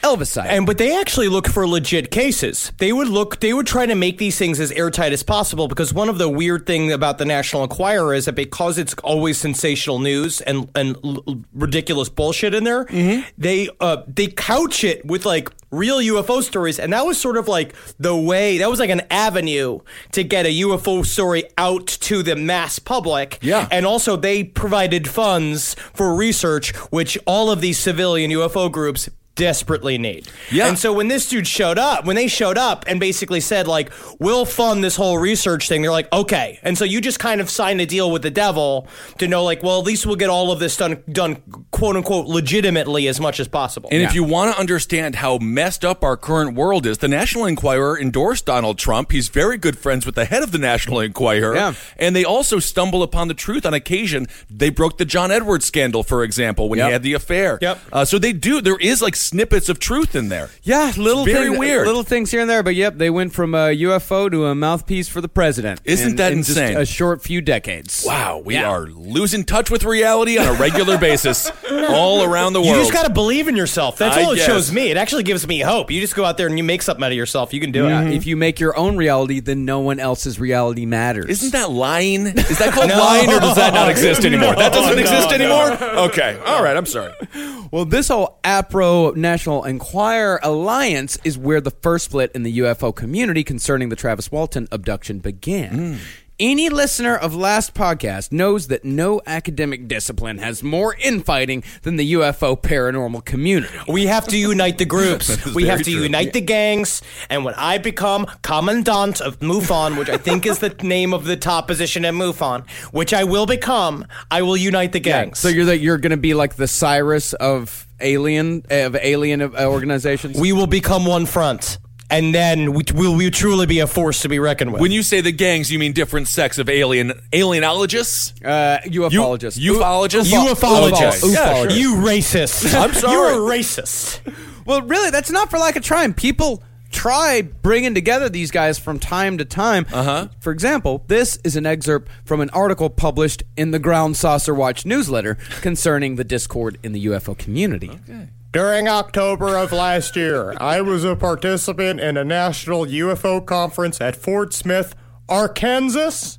Elvis-side. And but they actually look for legit cases. They would look. They would try to make these things as airtight as possible, because one of the weird things about the National Enquirer is that because it's always sensational news and and l- ridiculous bullshit in there, mm-hmm. they uh, they couch it with like real U F O stories, and that was sort of like the way. That was like an avenue to get a U F O story out to the mass public. Yeah, and also they provided funds for research, which all of these civilian U F O groups desperately need. Yeah. And so when this dude showed up, when they showed up and basically said, like, we'll fund this whole research thing, they're like, okay. And so you just kind of signed a deal with the devil to know, like, well, at least we'll get all of this done, done quote unquote, legitimately as much as possible. And yeah. if you want to understand how messed up our current world is, the National Enquirer endorsed Donald Trump. He's very good friends with the head of the National Enquirer. Yeah. And they also stumble upon the truth on occasion. They broke the John Edwards scandal, for example, when Yep. he had the affair. Yep. Uh, so they do. There is like snippets of truth in there. Yeah, little Very thing- weird. little things here and there, but yep, they went from a U F O to a mouthpiece for the president. Isn't in, that in just insane? a short few decades. Wow, we Yeah. are losing touch with reality on a regular basis all around the world. You just got to believe in yourself. That's I all it guess. shows me. It actually gives me hope. You just go out there and you make something out of yourself. You can do Yeah, it. if you make your own reality, then no one else's reality matters. Isn't that lying? Is that called No. lying, or does that not exist anymore? No, that doesn't no, exist no. anymore? Okay. All right. I'm sorry. Well, this whole APRO National Enquirer alliance is where the first split in the U F O community concerning the Travis Walton abduction began. Any listener of last podcast knows that no academic discipline has more infighting than the U F O paranormal community. We have to unite the groups. is We have very to true. unite the gangs. And when I become commandant of MUFON, which I think is the name of the top position at MUFON, which I will become, I will unite the gangs. So you're the, you're going to be like the Cyrus of alien of alien uh, organizations. we will become one front. And then we will we truly be a force to be reckoned with. When you say the gangs, you mean different sects of alien alienologists? uh, UFologists. U- ufologists? UFologists. Okay. Yeah, sure. You racist. I'm sorry. You're a racist. Well, really, that's not for lack of trying. People try bringing together these guys from time to time. Uh-huh. For example, this is an excerpt from an article published in the Ground Saucer Watch newsletter concerning the discord in the U F O community. Okay. During October of last year, I was a participant in a national U F O conference at Fort Smith, Arkansas.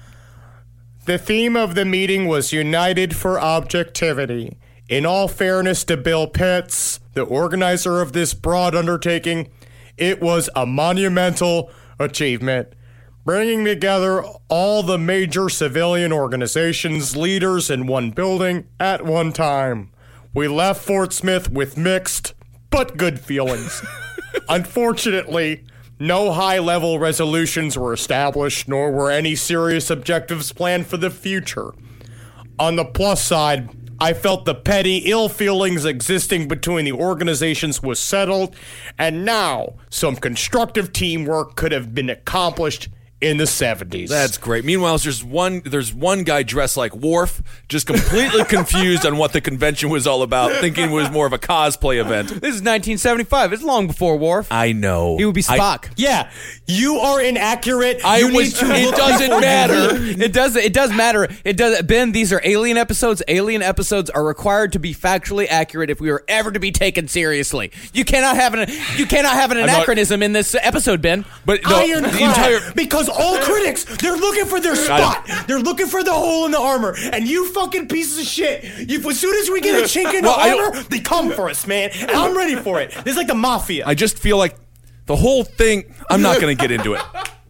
The theme of the meeting was United for Objectivity. In all fairness to Bill Pitts, the organizer of this broad undertaking, it was a monumental achievement, bringing together all the major civilian organizations' leaders in one building at one time. We left Fort Smith with mixed, but good feelings. Unfortunately, no high-level resolutions were established, nor were any serious objectives planned for the future. On the plus side, I felt the petty ill feelings existing between the organizations was settled, and now some constructive teamwork could have been accomplished in the seventies. That's great. Meanwhile, there's one there's one guy dressed like Worf, just completely confused on what the convention was all about, thinking it was more of a cosplay event. This is nineteen seventy-five. It's long before Worf. I know. He would be Spock. Yeah, you are inaccurate. I you was. need to It look doesn't before you matter. leap. It does. It does matter. It does. Ben, these are alien episodes. Alien episodes are required to be factually accurate if we are ever to be taken seriously. You cannot have an. You cannot have an not- anachronism in this episode, Ben. But no, the Ironclad, entire. because all critics, they're looking for their spot. They're looking for the hole in the armor. And you fucking pieces of shit, you, as soon as we get a chink in Well, I the don't- armor, they come for us, man. And I'm ready for it. This is like the mafia. I just feel like the whole thing. I'm not going to get into it.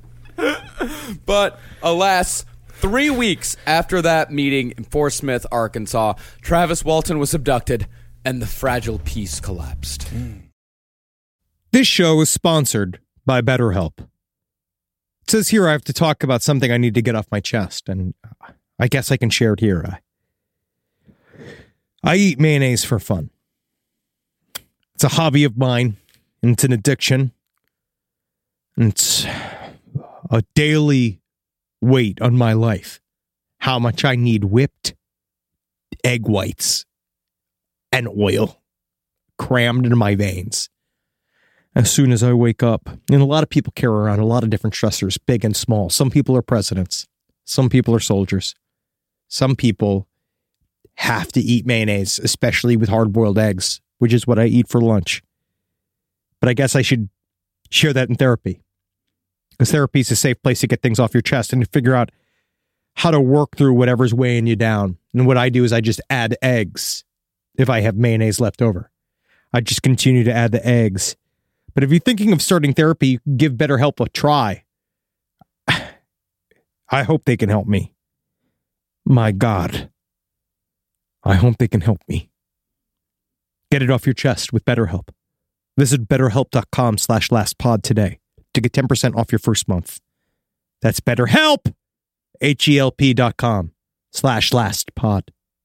But alas, three weeks after that meeting in Fort Smith, Arkansas, Travis Walton was abducted, and the fragile peace collapsed. This show is sponsored by BetterHelp. It says here I have to talk about something I need to get off my chest, and I guess I can share it here. I, I eat mayonnaise for fun. It's a hobby of mine, and it's an addiction. And it's a daily weight on my life. How much I need whipped egg whites and oil crammed into my veins as soon as I wake up. And a lot of people carry around a lot of different stressors, big and small. Some people are presidents. Some people are soldiers. Some people have to eat mayonnaise, especially with hard-boiled eggs, which is what I eat for lunch. But I guess I should share that in therapy. Because therapy is a safe place to get things off your chest and to figure out how to work through whatever's weighing you down. And what I do is I just add eggs if I have mayonnaise left over. I just continue to add the eggs. But if you're thinking of starting therapy, give BetterHelp a try. I hope they can help me. My God. I hope they can help me. Get it off your chest with BetterHelp. Visit betterhelp.com slash lastpod today to get ten percent off your first month. That's BetterHelp. H-E-L-P dot com slash lastpod.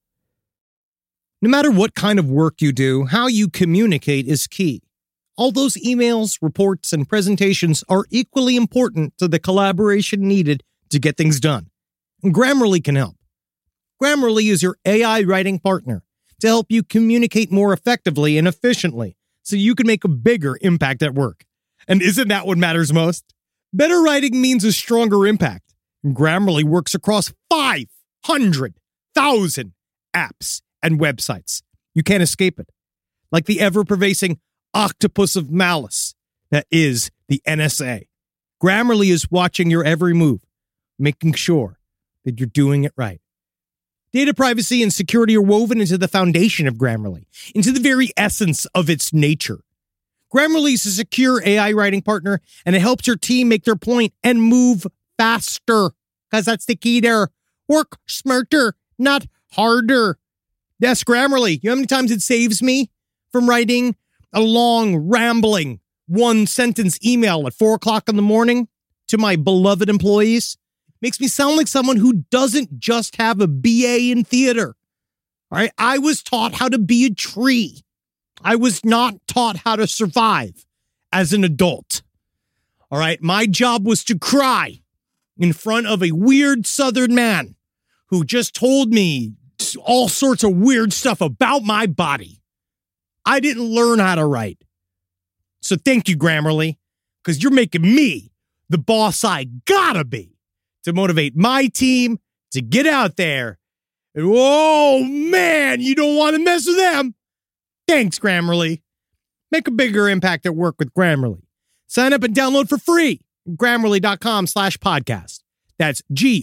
No matter what kind of work you do, how you communicate is key. All those emails, reports, and presentations are equally important to the collaboration needed to get things done. And Grammarly can help. Grammarly is your A I writing partner to help you communicate more effectively and efficiently so you can make a bigger impact at work. And isn't that what matters most? Better writing means a stronger impact. Grammarly works across five hundred thousand apps and websites. You can't escape it. Like the ever-pervasive octopus of malice that is the N S A. Grammarly is watching your every move, making sure that you're doing it right. Data privacy and security are woven into the foundation of Grammarly, into the very essence of its nature. Grammarly is a secure A I writing partner, and it helps your team make their point and move faster, because that's the key there. Work smarter, not harder. Yes, Grammarly. You know how many times it saves me from writing a long, rambling, one-sentence email at four o'clock in the morning to my beloved employees? Makes me sound like someone who doesn't just have a B A in theater. All right, I was taught how to be a tree. I was not taught how to survive as an adult. All right, my job was to cry in front of a weird Southern man who just told me all sorts of weird stuff about my body. I didn't learn how to write. So thank you, Grammarly, because you're making me the boss I gotta be to motivate my team to get out there. And, oh, man, you don't want to mess with them. Thanks, Grammarly. Make a bigger impact at work with Grammarly. Sign up and download for free. Grammarly.com slash podcast. That's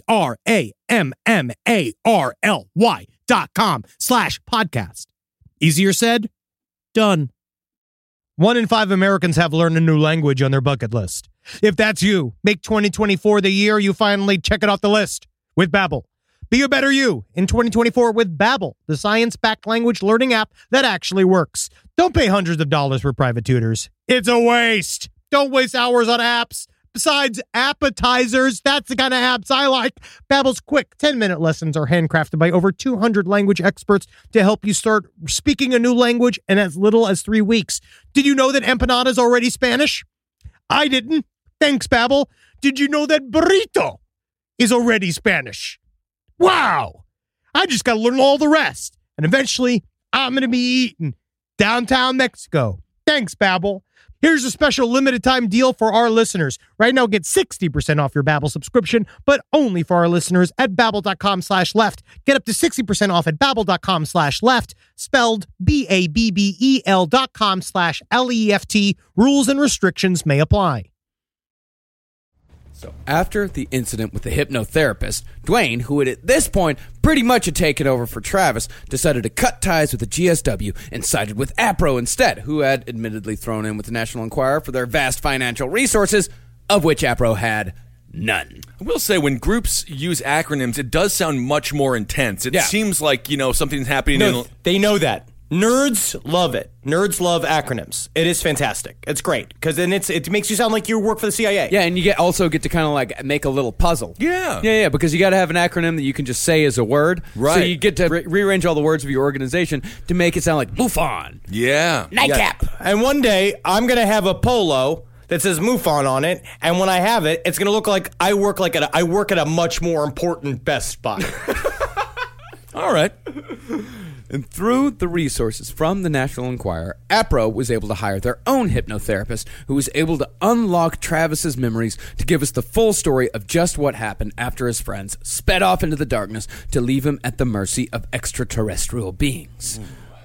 G-R-A-M-M-A-R-L-Y dot com slash podcast. Easier said, done. One in five Americans have learned a new language on their bucket list. If that's you, make twenty twenty-four the year you finally check it off the list with Babbel. Be a better you in twenty twenty-four with Babbel, the science-backed language learning app that actually works. Don't pay hundreds of dollars for private tutors. It's a waste. Don't waste hours on apps. Besides appetizers, that's the kind of apps I like. Babbel's quick ten-minute lessons are handcrafted by over two hundred language experts to help you start speaking a new language in as little as three weeks. Did you know that empanada is already Spanish? I didn't. Thanks, Babbel. Did you know that burrito is already Spanish? Wow. I just got to learn all the rest. And eventually, I'm going to be eating downtown Mexico. Thanks, Babbel. Here's a special limited time deal for our listeners. Right now, get sixty percent off your Babbel subscription, but only for our listeners at Babbel.com slash left. Get up to sixty percent off at Babbel.com slash left, spelled B-A-B-B-E-L dot com slash L-E-F-T. Rules and restrictions may apply. So after the incident with the hypnotherapist, Dwayne, who had at this point pretty much had taken over for Travis, decided to cut ties with the G S W and sided with APRO instead, who had admittedly thrown in with the National Enquirer for their vast financial resources, of which APRO had none. I will say, when groups use acronyms, it does sound much more intense. It Yeah. seems like, you know, something's happening No, in... they know that. Nerds love it. Nerds love acronyms. It is fantastic. It's great because then it's it makes you sound like you work for the C I A. Yeah, and you get also get to kind of like make a little puzzle. Yeah. Yeah, yeah, because you got to have an acronym that you can just say as a word. Right. So you get to re- rearrange all the words of your organization to make it sound like MUFON. Yeah. Nightcap. And one day I'm gonna have a polo that says MUFON on it, and when I have it, it's gonna look like I work like at a, I work at a much more important Best Buy. All right. And through the resources from the National Enquirer, APRO was able to hire their own hypnotherapist who was able to unlock Travis's memories to give us the full story of just what happened after his friends sped off into the darkness to leave him at the mercy of extraterrestrial beings.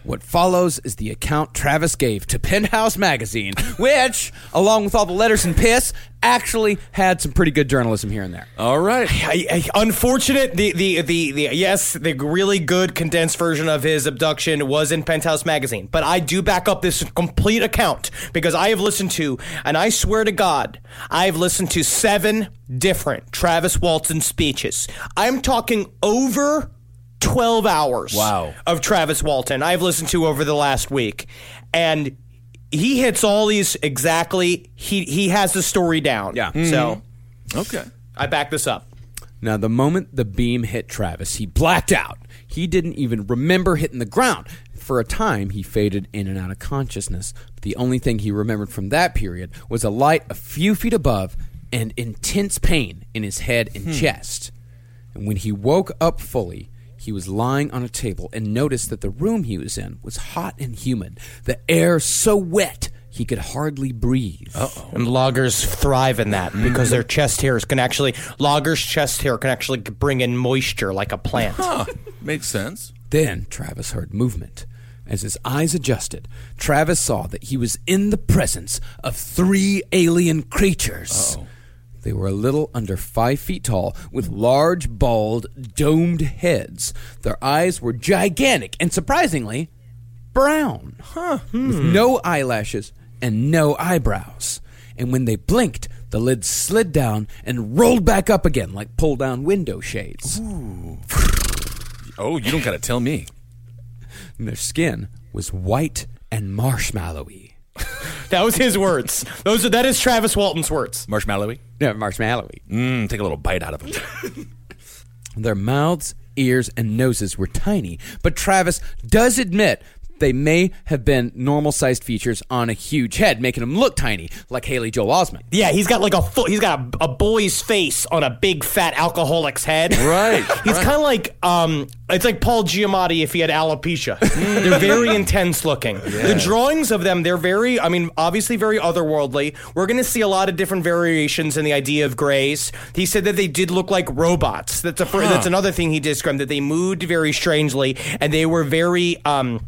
What follows is the account Travis gave to Penthouse Magazine, which, along with all the letters and piss, actually had some pretty good journalism here and there. All right. I, I, unfortunate, the, the, the, the, yes, the really good condensed version of his abduction was in Penthouse Magazine. But I do back up this complete account because I have listened to, and I swear to God, I've listened to seven different Travis Walton speeches. I'm talking over twelve hours wow. of Travis Walton I've listened to over the last week. And he hits all these exactly. He he has the story down. Yeah. Mm-hmm. So, okay. I back this up. Now, the moment the beam hit Travis, he blacked out. He didn't even remember hitting the ground. For a time, he faded in and out of consciousness. But the only thing he remembered from that period was a light a few feet above and intense pain in his head and hmm. chest. And when he woke up fully, he was lying on a table and noticed that the room he was in was hot and humid, the air so wet he could hardly breathe. Uh-oh. And loggers thrive in that because their chest hairs can actually, loggers' chest hair can actually bring in moisture like a plant. Huh. Makes sense. Then Travis heard movement. As his eyes adjusted, Travis saw that he was in the presence of three alien creatures. Uh-oh. They were a little under five feet tall, with large, bald, domed heads. Their eyes were gigantic and, surprisingly, brown, huh. hmm. with no eyelashes and no eyebrows. And when they blinked, the lids slid down and rolled back up again like pull-down window shades. Ooh. Oh, you don't got to tell me. And their skin was white and marshmallowy. That was his words. Those are, that is Travis Walton's words. Marshmallowy? Yeah, marshmallowy. Mmm, take a little bite out of them. Their mouths, ears, and noses were tiny, but Travis does admit they may have been normal-sized features on a huge head, making him look tiny, like Haley Joel Osment. Yeah, he's got like a full, he's got a, a boy's face on a big fat alcoholic's head. Right. He's right. kind of like um, it's like Paul Giamatti if he had alopecia. They're very intense looking. Yeah. The drawings of them, they're very, I mean, obviously very otherworldly. We're going to see a lot of different variations in the idea of grays. He said that they did look like robots. That's a huh. that's another thing he described, that they moved very strangely and they were very um.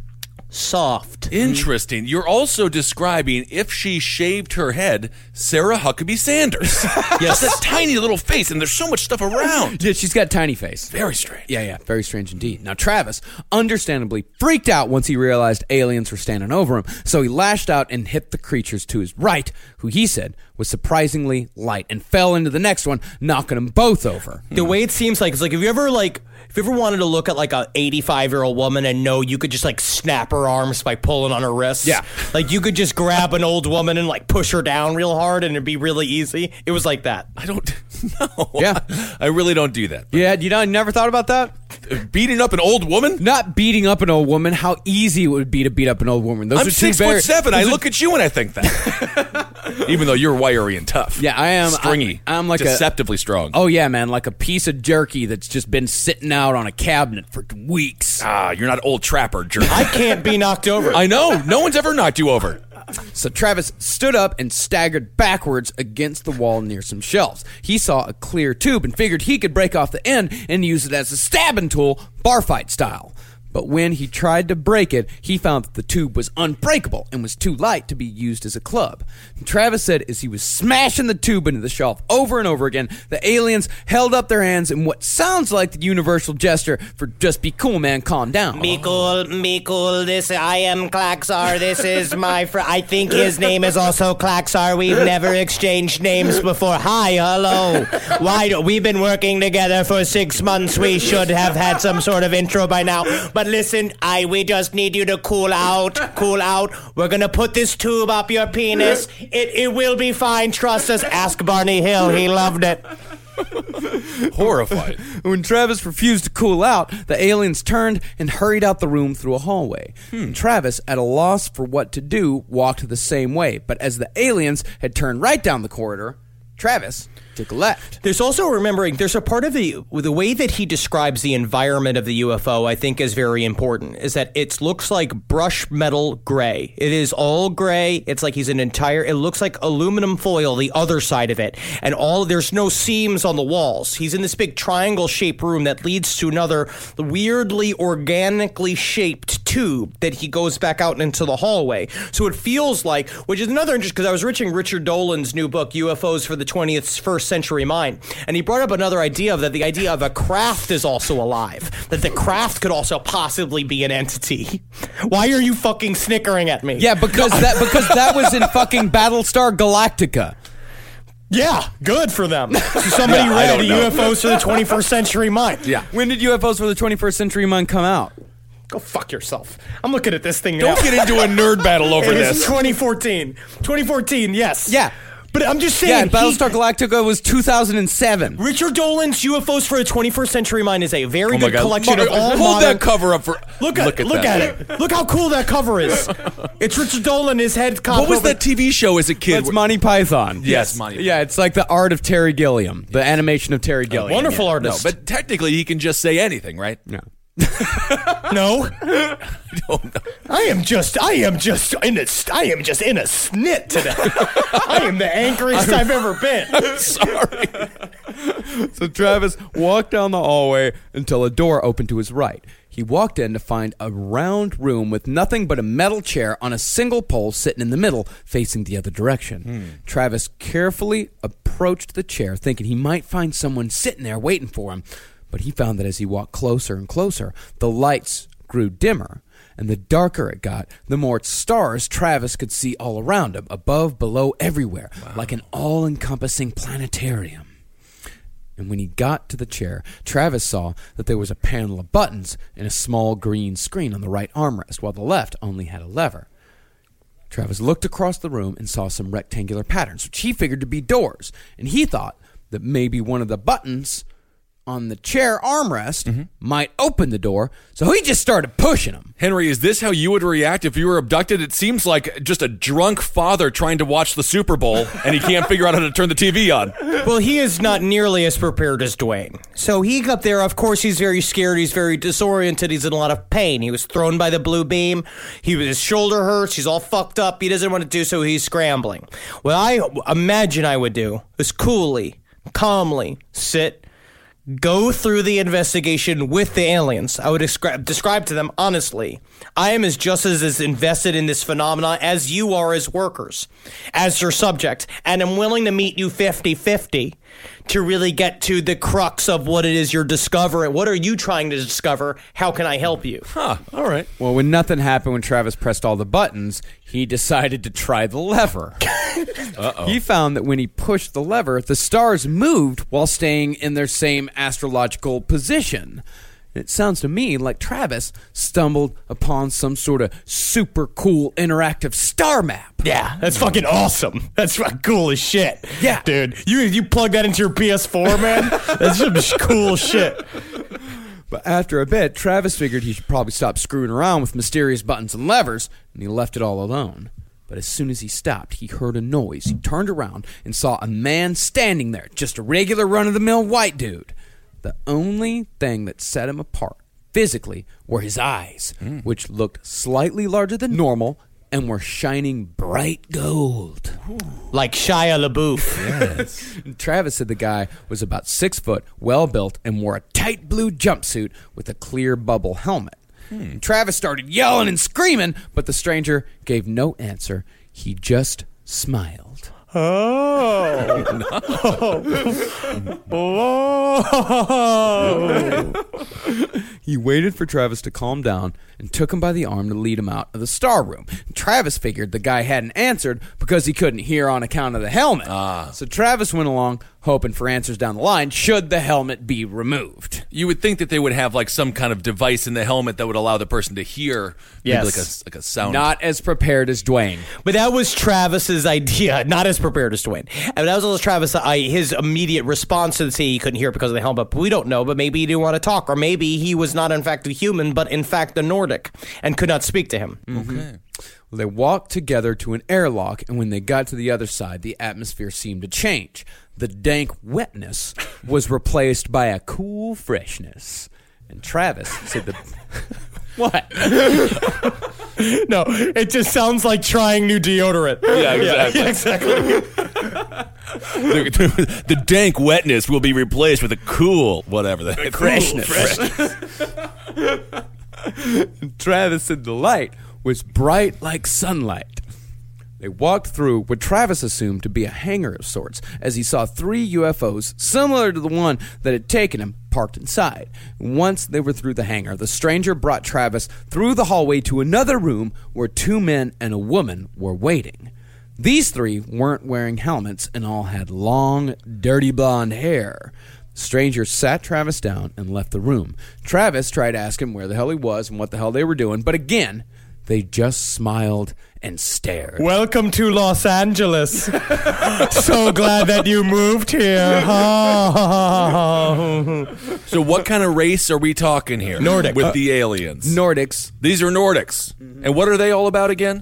soft. Interesting. You're also describing, if she shaved her head, Sarah Huckabee Sanders. Yes. That tiny little face, and there's so much stuff around. Yeah, she's got a tiny face. Very strange. Yeah, yeah, very strange indeed. Now, Travis, understandably, freaked out once he realized aliens were standing over him, so he lashed out and hit the creatures to his right, who he said was surprisingly light, and fell into the next one, knocking them both over. The way it seems like, it's like, if you ever, like, if you ever wanted to look at, like, a eighty-five-year-old woman and know you could just, like, snap her arms by pulling on her wrists. Yeah. Like, you could just grab an old woman and, like, push her down real hard and it'd be really easy. It was like that. I don't know. Yeah. I really don't do that. Yeah, you know, I never thought about that? Beating up an old woman? Not beating up an old woman, how easy it would be to beat up an old woman. Those I'm are six two very, foot seven. I are, look at you and I think that. Even though you're wiry and tough. Yeah, I am. Stringy. I, I'm like deceptively a, strong. Oh, yeah, man. Like a piece of jerky that's just been sitting out on a cabinet for weeks. Ah, you're not old trapper jerky. I can't be knocked over. I know. No one's ever knocked you over. So Travis stood up and staggered backwards against the wall near some shelves. He saw a clear tube and figured he could break off the end and use it as a stabbing tool, bar fight style. But when he tried to break it, he found that the tube was unbreakable and was too light to be used as a club. And Travis said as he was smashing the tube into the shelf over and over again, the aliens held up their hands in what sounds like the universal gesture for just be cool, man, calm down. Be cool, be cool, this, I am Klaxar, this is my friend. I think his name is also Klaxar. We've never exchanged names before. Hi, hello. Why do, we've been working together for six months. We should have had some sort of intro by now. But listen, I we just need you to cool out, cool out. We're gonna put this tube up your penis. It it will be fine. Trust us. Ask Barney Hill. He loved it. Horrified. When Travis refused to cool out, the aliens turned and hurried out the room through a hallway. Hmm. Travis, at a loss for what to do, walked the same way. But as the aliens had turned right down the corridor, Travis took a left. There's also remembering, there's a part of the the way that he describes the environment of the U F O, I think is very important, is that it looks like brush metal gray. It is all gray. It's like he's an entire, it looks like aluminum foil, the other side of it. And all, there's no seams on the walls. He's in this big triangle shaped room that leads to another weirdly organically shaped tube that he goes back out into the hallway. So it feels like, which is another interest, because I was reading Richard Dolan's new book, U F Os for the twenty-first Century Mind, and he brought up another idea of that the idea of a craft is also alive, that the craft could also possibly be an entity. Why are you fucking snickering at me? Yeah, because that because that was in fucking Battlestar Galactica. Yeah, good for them. So somebody Yeah, I read don't U know. F Os for the twenty-first Century Mind. Yeah. When did U F Os for the twenty-first Century Mind come out? Go fuck yourself. I'm looking at this thing now. Don't get into a nerd battle over It is this. twenty fourteen. twenty fourteen, yes. Yeah. But I'm just saying. Yeah, he- Battlestar Galactica was two thousand seven. Richard Dolan's U F Os for the twenty-first Century Mind is a very Oh my good God. collection of all Hold modern... that cover up for. Look at, look, that. at it. Look how cool that cover is. It's Richard Dolan, his head... What was that T V show as a kid? That's Monty Python. Yes, Monty. Yeah, it's like the art of Terry Gilliam, the animation of Terry Gilliam. Wonderful Yeah. artist. No, but technically he can just say anything, right? No. No. don't know. I am just, I am just in a, I am just in a snit today. I am the angriest I've ever been. Sorry. So Travis walked down the hallway until a door opened to his right. He walked in to find a round room with nothing but a metal chair on a single pole sitting in the middle, facing the other direction. Hmm. Travis carefully approached the chair, thinking he might find someone sitting there waiting for him. But he found that as he walked closer and closer, the lights grew dimmer. And the darker it got, the more stars Travis could see all around him, above, below, everywhere, wow. like an all-encompassing planetarium. And when he got to the chair, Travis saw that there was a panel of buttons and a small green screen on the right armrest, while the left only had a lever. Travis looked across the room and saw some rectangular patterns, which he figured to be doors. And he thought that maybe one of the buttons on the chair armrest mm-hmm. might open the door, so he just started pushing them. Henry, is this how you would react if you were abducted? It seems like just a drunk father trying to watch the Super Bowl, and he can't figure out how to turn the T V on. Well, he is not nearly as prepared as Dwayne. So he got there, of course, he's very scared, he's very disoriented, he's in a lot of pain. He was thrown by the blue beam, he his shoulder hurts, he's all fucked up, he doesn't want to do so, he's scrambling. What I imagine I would do is coolly, calmly sit, go through the investigation with the aliens. I would describe, describe to them honestly, I am as just as, as invested in this phenomenon as you are as workers, as your subject, and I'm willing to meet you fifty-fifty to really get to the crux of what it is you're discovering. What are you trying to discover? How can I help you? Huh, all right. Well, when nothing happened when Travis pressed all the buttons, he decided to try the lever. Uh-oh. He found that when he pushed the lever, the stars moved while staying in their same astrological position. It sounds to me like Travis stumbled upon some sort of super cool interactive star map. Yeah, that's fucking awesome. That's fucking cool as shit. Yeah. Dude, you you plug that into your P S four, man? That's some cool shit. But after a bit, Travis figured he should probably stop screwing around with mysterious buttons and levers, and he left it all alone. But as soon as he stopped, he heard a noise. He turned around and saw a man standing there, just a regular run-of-the-mill white dude. The only thing that set him apart physically were his eyes, mm. which looked slightly larger than normal and were shining bright gold. Ooh. Like Shia LaBeouf. Yes. Travis said the guy was about six foot, well-built, and wore a tight blue jumpsuit with a clear bubble helmet. Hmm. Travis started yelling and screaming, but the stranger gave no answer. He just smiled. Oh. Oh. He waited for Travis to calm down and took him by the arm to lead him out of the star room. Travis figured the guy hadn't answered because he couldn't hear on account of the helmet. Ah. So Travis went along, hoping for answers down the line should the helmet be removed. You would think that they would have like some kind of device in the helmet that would allow the person to hear, yes. maybe like a, like a sound. Not as prepared as Dwayne. But that was Travis's idea, not as prepared as Dwayne. And that was also Travis, uh, his immediate response to the say he couldn't hear because of the helmet. But we don't know, but maybe he didn't want to talk, or maybe he was not in fact a human, but in fact a Nordic, and could not speak to him. Mm-hmm. Okay. Well, they walked together to an airlock, and when they got to the other side, the atmosphere seemed to change. The dank wetness was replaced by a cool freshness. And Travis said that... What? No, it just sounds like trying new deodorant. Yeah, exactly. Yeah, exactly. the, the dank wetness will be replaced with a cool, whatever. The freshness. Cool freshness. Travis said the light was bright like sunlight. They walked through what Travis assumed to be a hangar of sorts, as he saw three U F Os similar to the one that had taken him parked inside. Once they were through the hangar, the stranger brought Travis through the hallway to another room where two men and a woman were waiting. These three weren't wearing helmets and all had long, dirty blonde hair. The stranger sat Travis down and left the room. Travis tried to ask him where the hell he was and what the hell they were doing, but again, they just smiled and stared. Welcome to Los Angeles. So glad that you moved here. So what kind of race are we talking here? Nordic. With Uh, the aliens. Nordics. These are Nordics. And what are they all about again?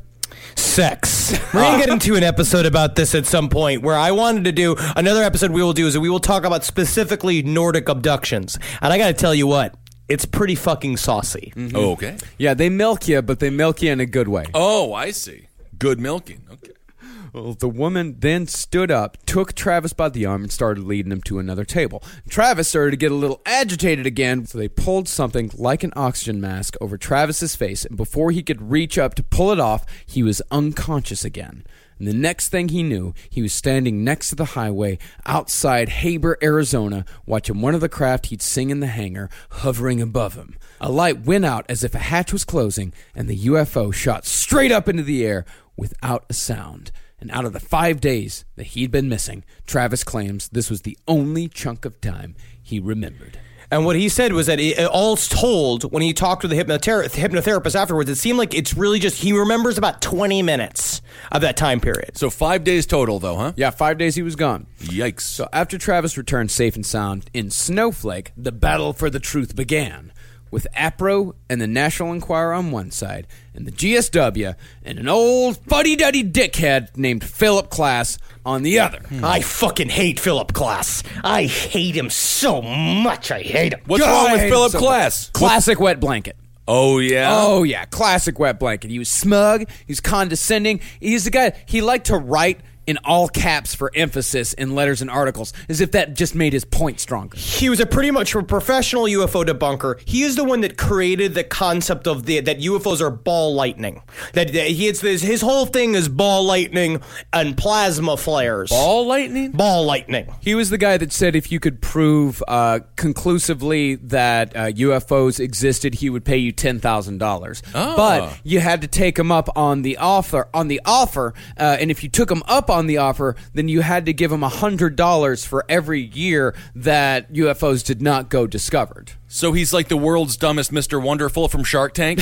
Sex. We're going to get into an episode about this at some point where I wanted to do another episode we will do is that we will talk about specifically Nordic abductions. And I got to tell you what, it's pretty fucking saucy. Mm-hmm. Oh, okay. Yeah, they milk you, but they milk you in a good way. Oh, I see. Good milking. Okay. Well, the woman then stood up, took Travis by the arm, and started leading him to another table. Travis started to get a little agitated again, so they pulled something like an oxygen mask over Travis's face, and before he could reach up to pull it off, he was unconscious again. And the next thing he knew, he was standing next to the highway outside Haber, Arizona, watching one of the craft he'd seen in the hangar hovering above him. A light went out as if a hatch was closing, and the U F O shot straight up into the air without a sound. And out of the five days that he'd been missing, Travis claims this was the only chunk of time he remembered. And what he said was that it, all told, when he talked to the hypnothera- hypnotherapist afterwards, it seemed like it's really just, he remembers about twenty minutes of that time period. So five days total, though, huh? Yeah, five days he was gone. Yikes. So after Travis returned safe and sound in Snowflake, the battle for the truth began, with APRO and the National Enquirer on one side, and the G S W and an old fuddy-duddy dickhead named Philip Klass on the other. I fucking hate Philip Klass. I hate him so much. I hate him. What's God, wrong I with hate Philip him so Klass? Classic wet blanket. Oh, yeah? Oh, yeah. Classic wet blanket. He was smug. He was condescending. He's the guy, he liked to write in all caps for emphasis in letters and articles, as if that just made his point stronger. He was a pretty much a professional U F O debunker. He is the one that created the concept of the that U F Os are ball lightning. That, that he it's this, his whole thing is ball lightning and plasma flares. Ball lightning? Ball lightning. He was the guy that said if you could prove uh, conclusively that uh, U F Os existed, he would pay you ten thousand dollars. Oh. But you had to take him up on the offer, on the offer, uh, and if you took him up on the offer, then you had to give him one hundred dollars for every year that U F Os did not go discovered. So he's like the world's dumbest Mister Wonderful from Shark Tank?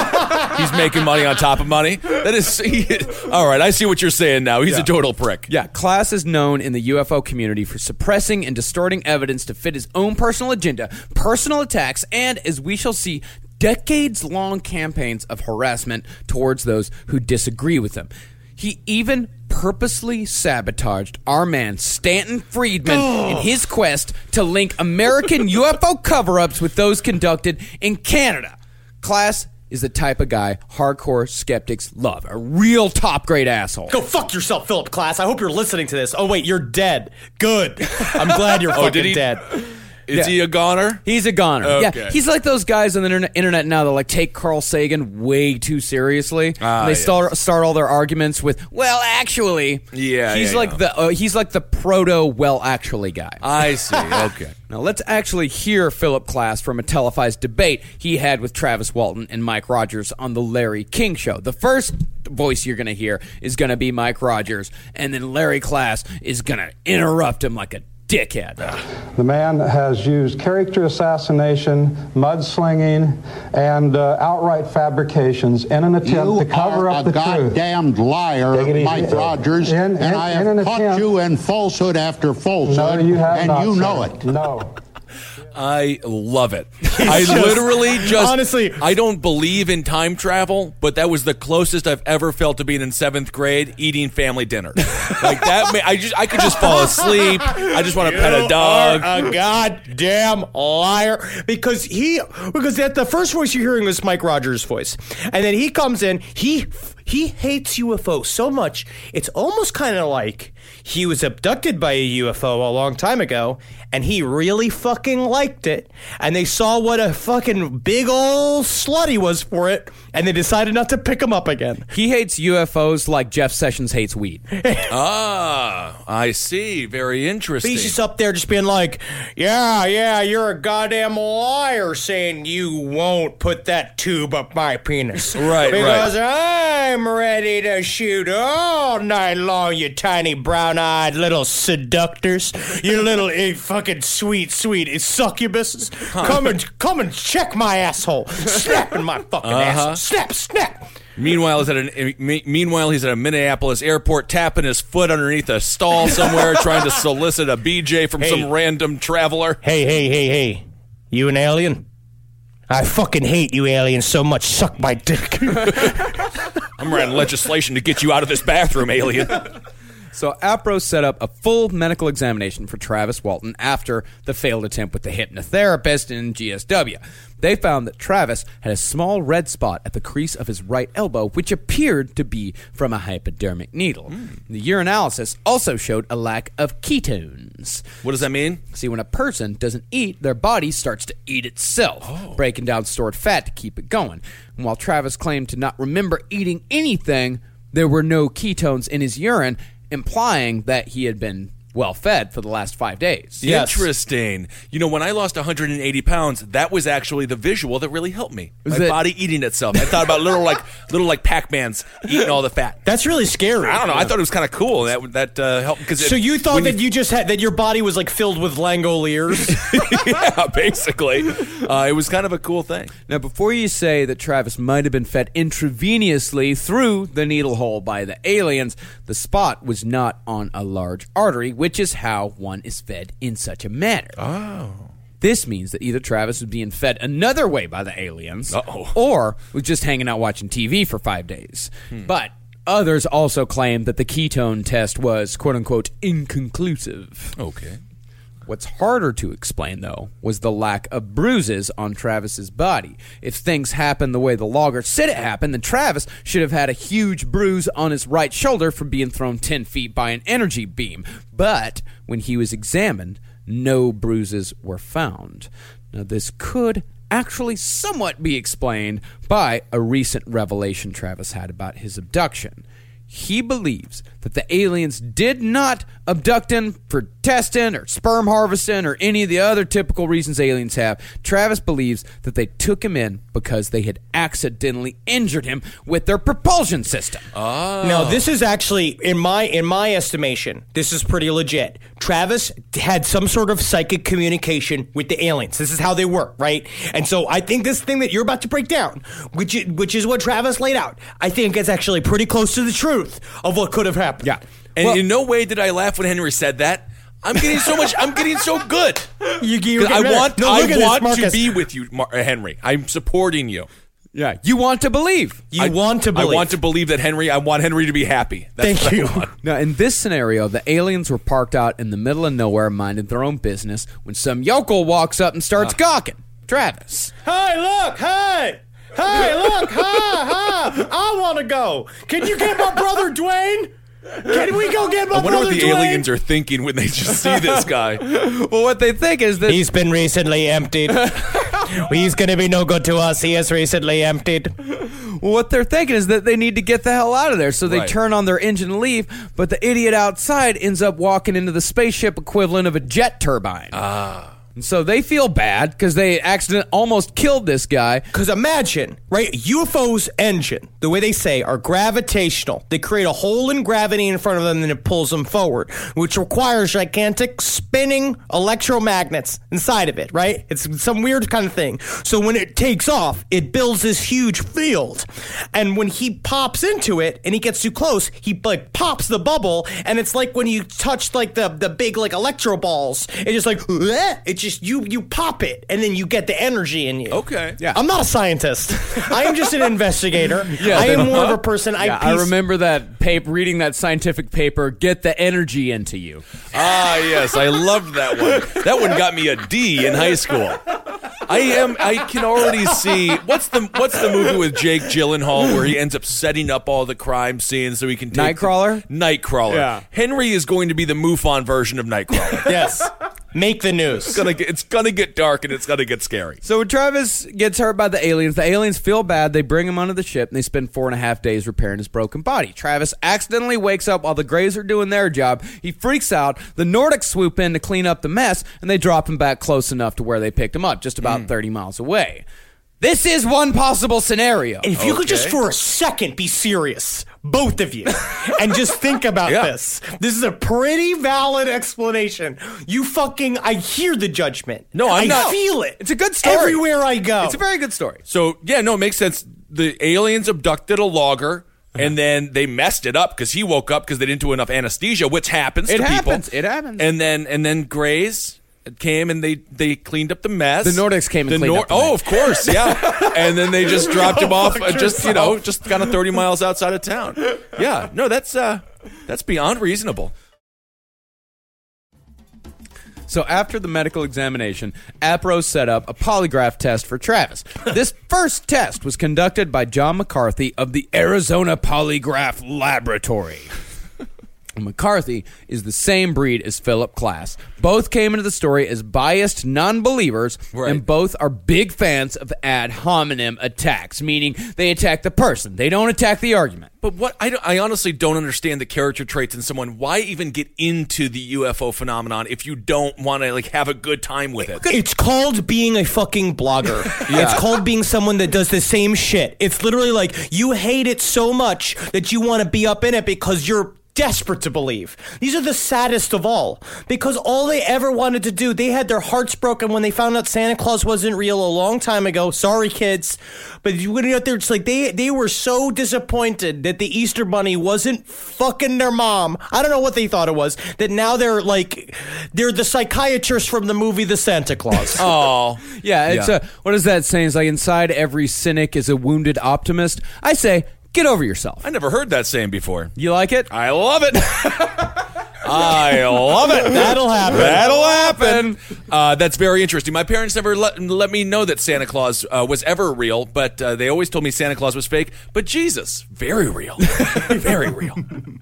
He's making money on top of money? That is... He, all right, I see what you're saying now. He's Yeah. a total prick. Yeah, Klass is known in the U F O community for suppressing and distorting evidence to fit his own personal agenda, personal attacks, and, as we shall see, decades-long campaigns of harassment towards those who disagree with him. He even purposely sabotaged our man Stanton Friedman in his quest to link American U F O cover-ups with those conducted in Canada. Klass is the type of guy hardcore skeptics love. A real top-grade asshole. Go fuck yourself, Philip Klass. I hope you're listening to this. Oh, wait, you're dead. Good. I'm glad you're Oh, fucking did he- dead. Is Yeah. he a goner? He's a goner. Okay. Yeah, he's like those guys on the internet, internet now that like take Carl Sagan way too seriously. Ah, And they yes. start start all their arguments with, "Well, actually." Yeah, he's yeah, like yeah. the uh, he's like the proto "well, actually" guy. I see. Okay. Now let's actually hear Philip Klass from a televised debate he had with Travis Walton and Mike Rogers on the Larry King Show. The first voice you're going to hear is going to be Mike Rogers, and then Larry Klass is going to interrupt him like a dickhead. The man has used character assassination, mudslinging, and uh, outright fabrications in an attempt You to cover are up a the truth. goddamned liar, Take it easy. Mike Rogers, In- and in- I in have an caught attempt- you in falsehood after falsehood, No, you have and not, you sir. know it. No. I love it. I just- literally just honestly- I don't believe in time travel, but that was the closest I've ever felt to being in seventh grade eating family dinner. Like that, ma- I just I could just fall asleep. I just want to pet a dog. Are a goddamn liar. Because he, because that the first voice you're hearing is Mike Rogers' voice, and then he comes in. He he hates U F Os so much. It's almost kind of like He was abducted by a U F O a long time ago, and he really fucking liked it. And they saw what a fucking big old slut he was for it, and they decided not to pick him up again. He hates U F Os like Jeff Sessions hates weed. Ah, I see. Very interesting. He's just up there just being like, yeah, yeah, you're a goddamn liar saying you won't put that tube up my penis. Right, because right. I'm ready to shoot all night long, you tiny brown-eyed little seductors. You little eh, fucking sweet, sweet succubuses. Come and, come and check my asshole. Snap in my fucking Uh-huh. asshole. Snap, snap. Meanwhile, he's at an, meanwhile, he's at a Minneapolis airport tapping his foot underneath a stall somewhere trying to solicit a B J from Hey. some random traveler. Hey, hey, hey, hey. You an alien? I fucking hate you aliens so much. Suck my dick. I'm writing legislation to get you out of this bathroom, alien. So APRO set up a full medical examination for Travis Walton after the failed attempt with the hypnotherapist in G S W. They found that Travis had a small red spot at the crease of his right elbow, which appeared to be from a hypodermic needle. Mm. The urinalysis also showed a lack of ketones. What does that mean? See, when a person doesn't eat, their body starts to eat itself, oh. breaking down stored fat to keep it going. And while Travis claimed to not remember eating anything, there were no ketones in his urine, implying that he had been well fed for the last five days. Yes. Interesting. You know, when I lost one hundred eighty pounds, that was actually the visual that really helped me. My it, body eating itself. I thought about little like little like Pac-Mans eating all the fat. That's really scary. I don't know. I thought it was kind of cool. That that uh, helped because. So you thought that you, you just had that your body was like filled with Langoliers? Yeah, basically. Uh, it was kind of a cool thing. Now, before you say that Travis might have been fed intravenously through the needle hole by the aliens, the spot was not on a large artery, which is how one is fed in such a manner. Oh. This means that either Travis was being fed another way by the aliens, Uh-oh. or was just hanging out watching T V for five days. Hmm. But others also claim that the ketone test was, quote-unquote, inconclusive. Okay. What's harder to explain, though, was the lack of bruises on Travis's body. If things happened the way the logger said it happened, then Travis should have had a huge bruise on his right shoulder from being thrown ten feet by an energy beam. But when he was examined, no bruises were found. Now, this could actually somewhat be explained by a recent revelation Travis had about his abduction. He believes that the aliens did not abduct him for testing or sperm harvesting or any of the other typical reasons aliens have. Travis believes that they took him in because they had accidentally injured him with their propulsion system. Oh. No, this is actually, in my in my estimation, this is pretty legit. Travis had some sort of psychic communication with the aliens. This is how they work, right? And so I think this thing that you're about to break down, which is, which is what Travis laid out, I think it's actually pretty close to the truth of what could have happened. Yeah. And Well- in no way did I laugh when Henry said that. I'm getting so much. I'm getting so good. You, you I want. no, I look at this, want to Marcus. be with you, Mar- Henry. I'm supporting you. Yeah, you want to believe. You I, want to believe. I want to believe that Henry. I want Henry to be happy. That's Thank what I you. want. Now, in this scenario, the aliens were parked out in the middle of nowhere, minding their own business, when some yokel walks up and starts gawking. Travis. Hey, look, hey! Hey, look, hi, hi! I want to go. Can you get my brother Dwayne? Can we go get my I wonder brother what the Dwayne? aliens are thinking when they just see this guy. Well, what they think is that He's been recently emptied. He's going to be no good to us. He is recently emptied. well, what they're thinking is that they need to get the hell out of there, so they Right. turn on their engine and leave. But the idiot outside ends up walking into the spaceship equivalent of a jet turbine. Ah. And so they feel bad because they accident almost killed this guy. Because imagine, right, U F O's engine, the way they say, are gravitational. They create a hole in gravity in front of them and it pulls them forward, which requires gigantic spinning electromagnets inside of it, right? It's some weird kind of thing. So when it takes off, it builds this huge field. And when he pops into it and he gets too close, he like pops the bubble, and it's like when you touch like the, the big like electro balls. It's just like, "Bleh." It just you you pop it and then you get the energy in you. Okay. Yeah. I'm not a scientist. I am just an investigator. Yeah, I am then- more of a person. Yeah, I, I piece- remember that paper, reading that scientific paper, Get the Energy Into You. Ah, yes, I loved that one. That one got me a D in high school. I am. I can already see what's the what's the movie with Jake Gyllenhaal where he ends up setting up all the crime scenes so he can take Nightcrawler? The, Nightcrawler. Yeah. Henry is going to be the MUFON version of Nightcrawler. Yes. Make the news. It's gonna get, it's gonna get dark and it's gonna get scary. So when Travis gets hurt by the aliens, the aliens feel bad. They bring him onto the ship, and they spend four and a half days repairing his broken body. Travis accidentally wakes up while the Greys are doing their job. He freaks out. The Nordics swoop in to clean up the mess, and they drop him back close enough to where they picked him up, just about mm. thirty miles away. This is one possible scenario. And if you okay. could just for a second be serious, both of you, and just think about yeah. this. This is a pretty valid explanation. You fucking, I hear the judgment. No, I'm I not. I feel it. It's a good story. Everywhere I go. It's a very good story. So, yeah, no, it makes sense. The aliens abducted a logger. Uh-huh. And then they messed it up because he woke up because they didn't do enough anesthesia, which happens it to happens. people. It happens. And then and then Greys came and they, they cleaned up the mess. The Nordics came and the cleaned Nor- up the Oh, mess. of course, yeah. And then they just dropped him off, uh, just you know, just kind of thirty miles outside of town. Yeah, no, that's uh, that's beyond reasonable. So after the medical examination, APRO set up a polygraph test for Travis. This first test was conducted by John McCarthy of the Arizona Polygraph Laboratory. McCarthy is the same breed as Philip Klass. Both came into the story as biased non-believers, right. and both are big fans of ad hominem attacks, meaning they attack the person. They don't attack the argument. But what I, I honestly don't understand the character traits in someone. Why even get into the U F O phenomenon if you don't want to like have a good time with it? It's called being a fucking blogger. Yeah. It's called being someone that does the same shit. It's literally like you hate it so much that you want to be up in it because you're desperate to believe. These are the saddest of all because all they ever wanted to do, they had their hearts broken when they found out Santa Claus wasn't real a long time ago. Sorry, kids. But you went out there, it's like they, they were so disappointed that the Easter Bunny wasn't fucking their mom. I don't know what they thought it was. That now they're like, they're the psychiatrist from the movie The Santa Claus. Oh. Yeah, it's yeah. a, what is that saying? It's like inside every cynic is a wounded optimist. I say, get over yourself. I never heard that saying before. You like it? I love it. I love it. That'll happen. That'll happen. Uh, that's very interesting. My parents never let, let me know that Santa Claus uh, was ever real, but uh, they always told me Santa Claus was fake. But Jesus, very real. Very real.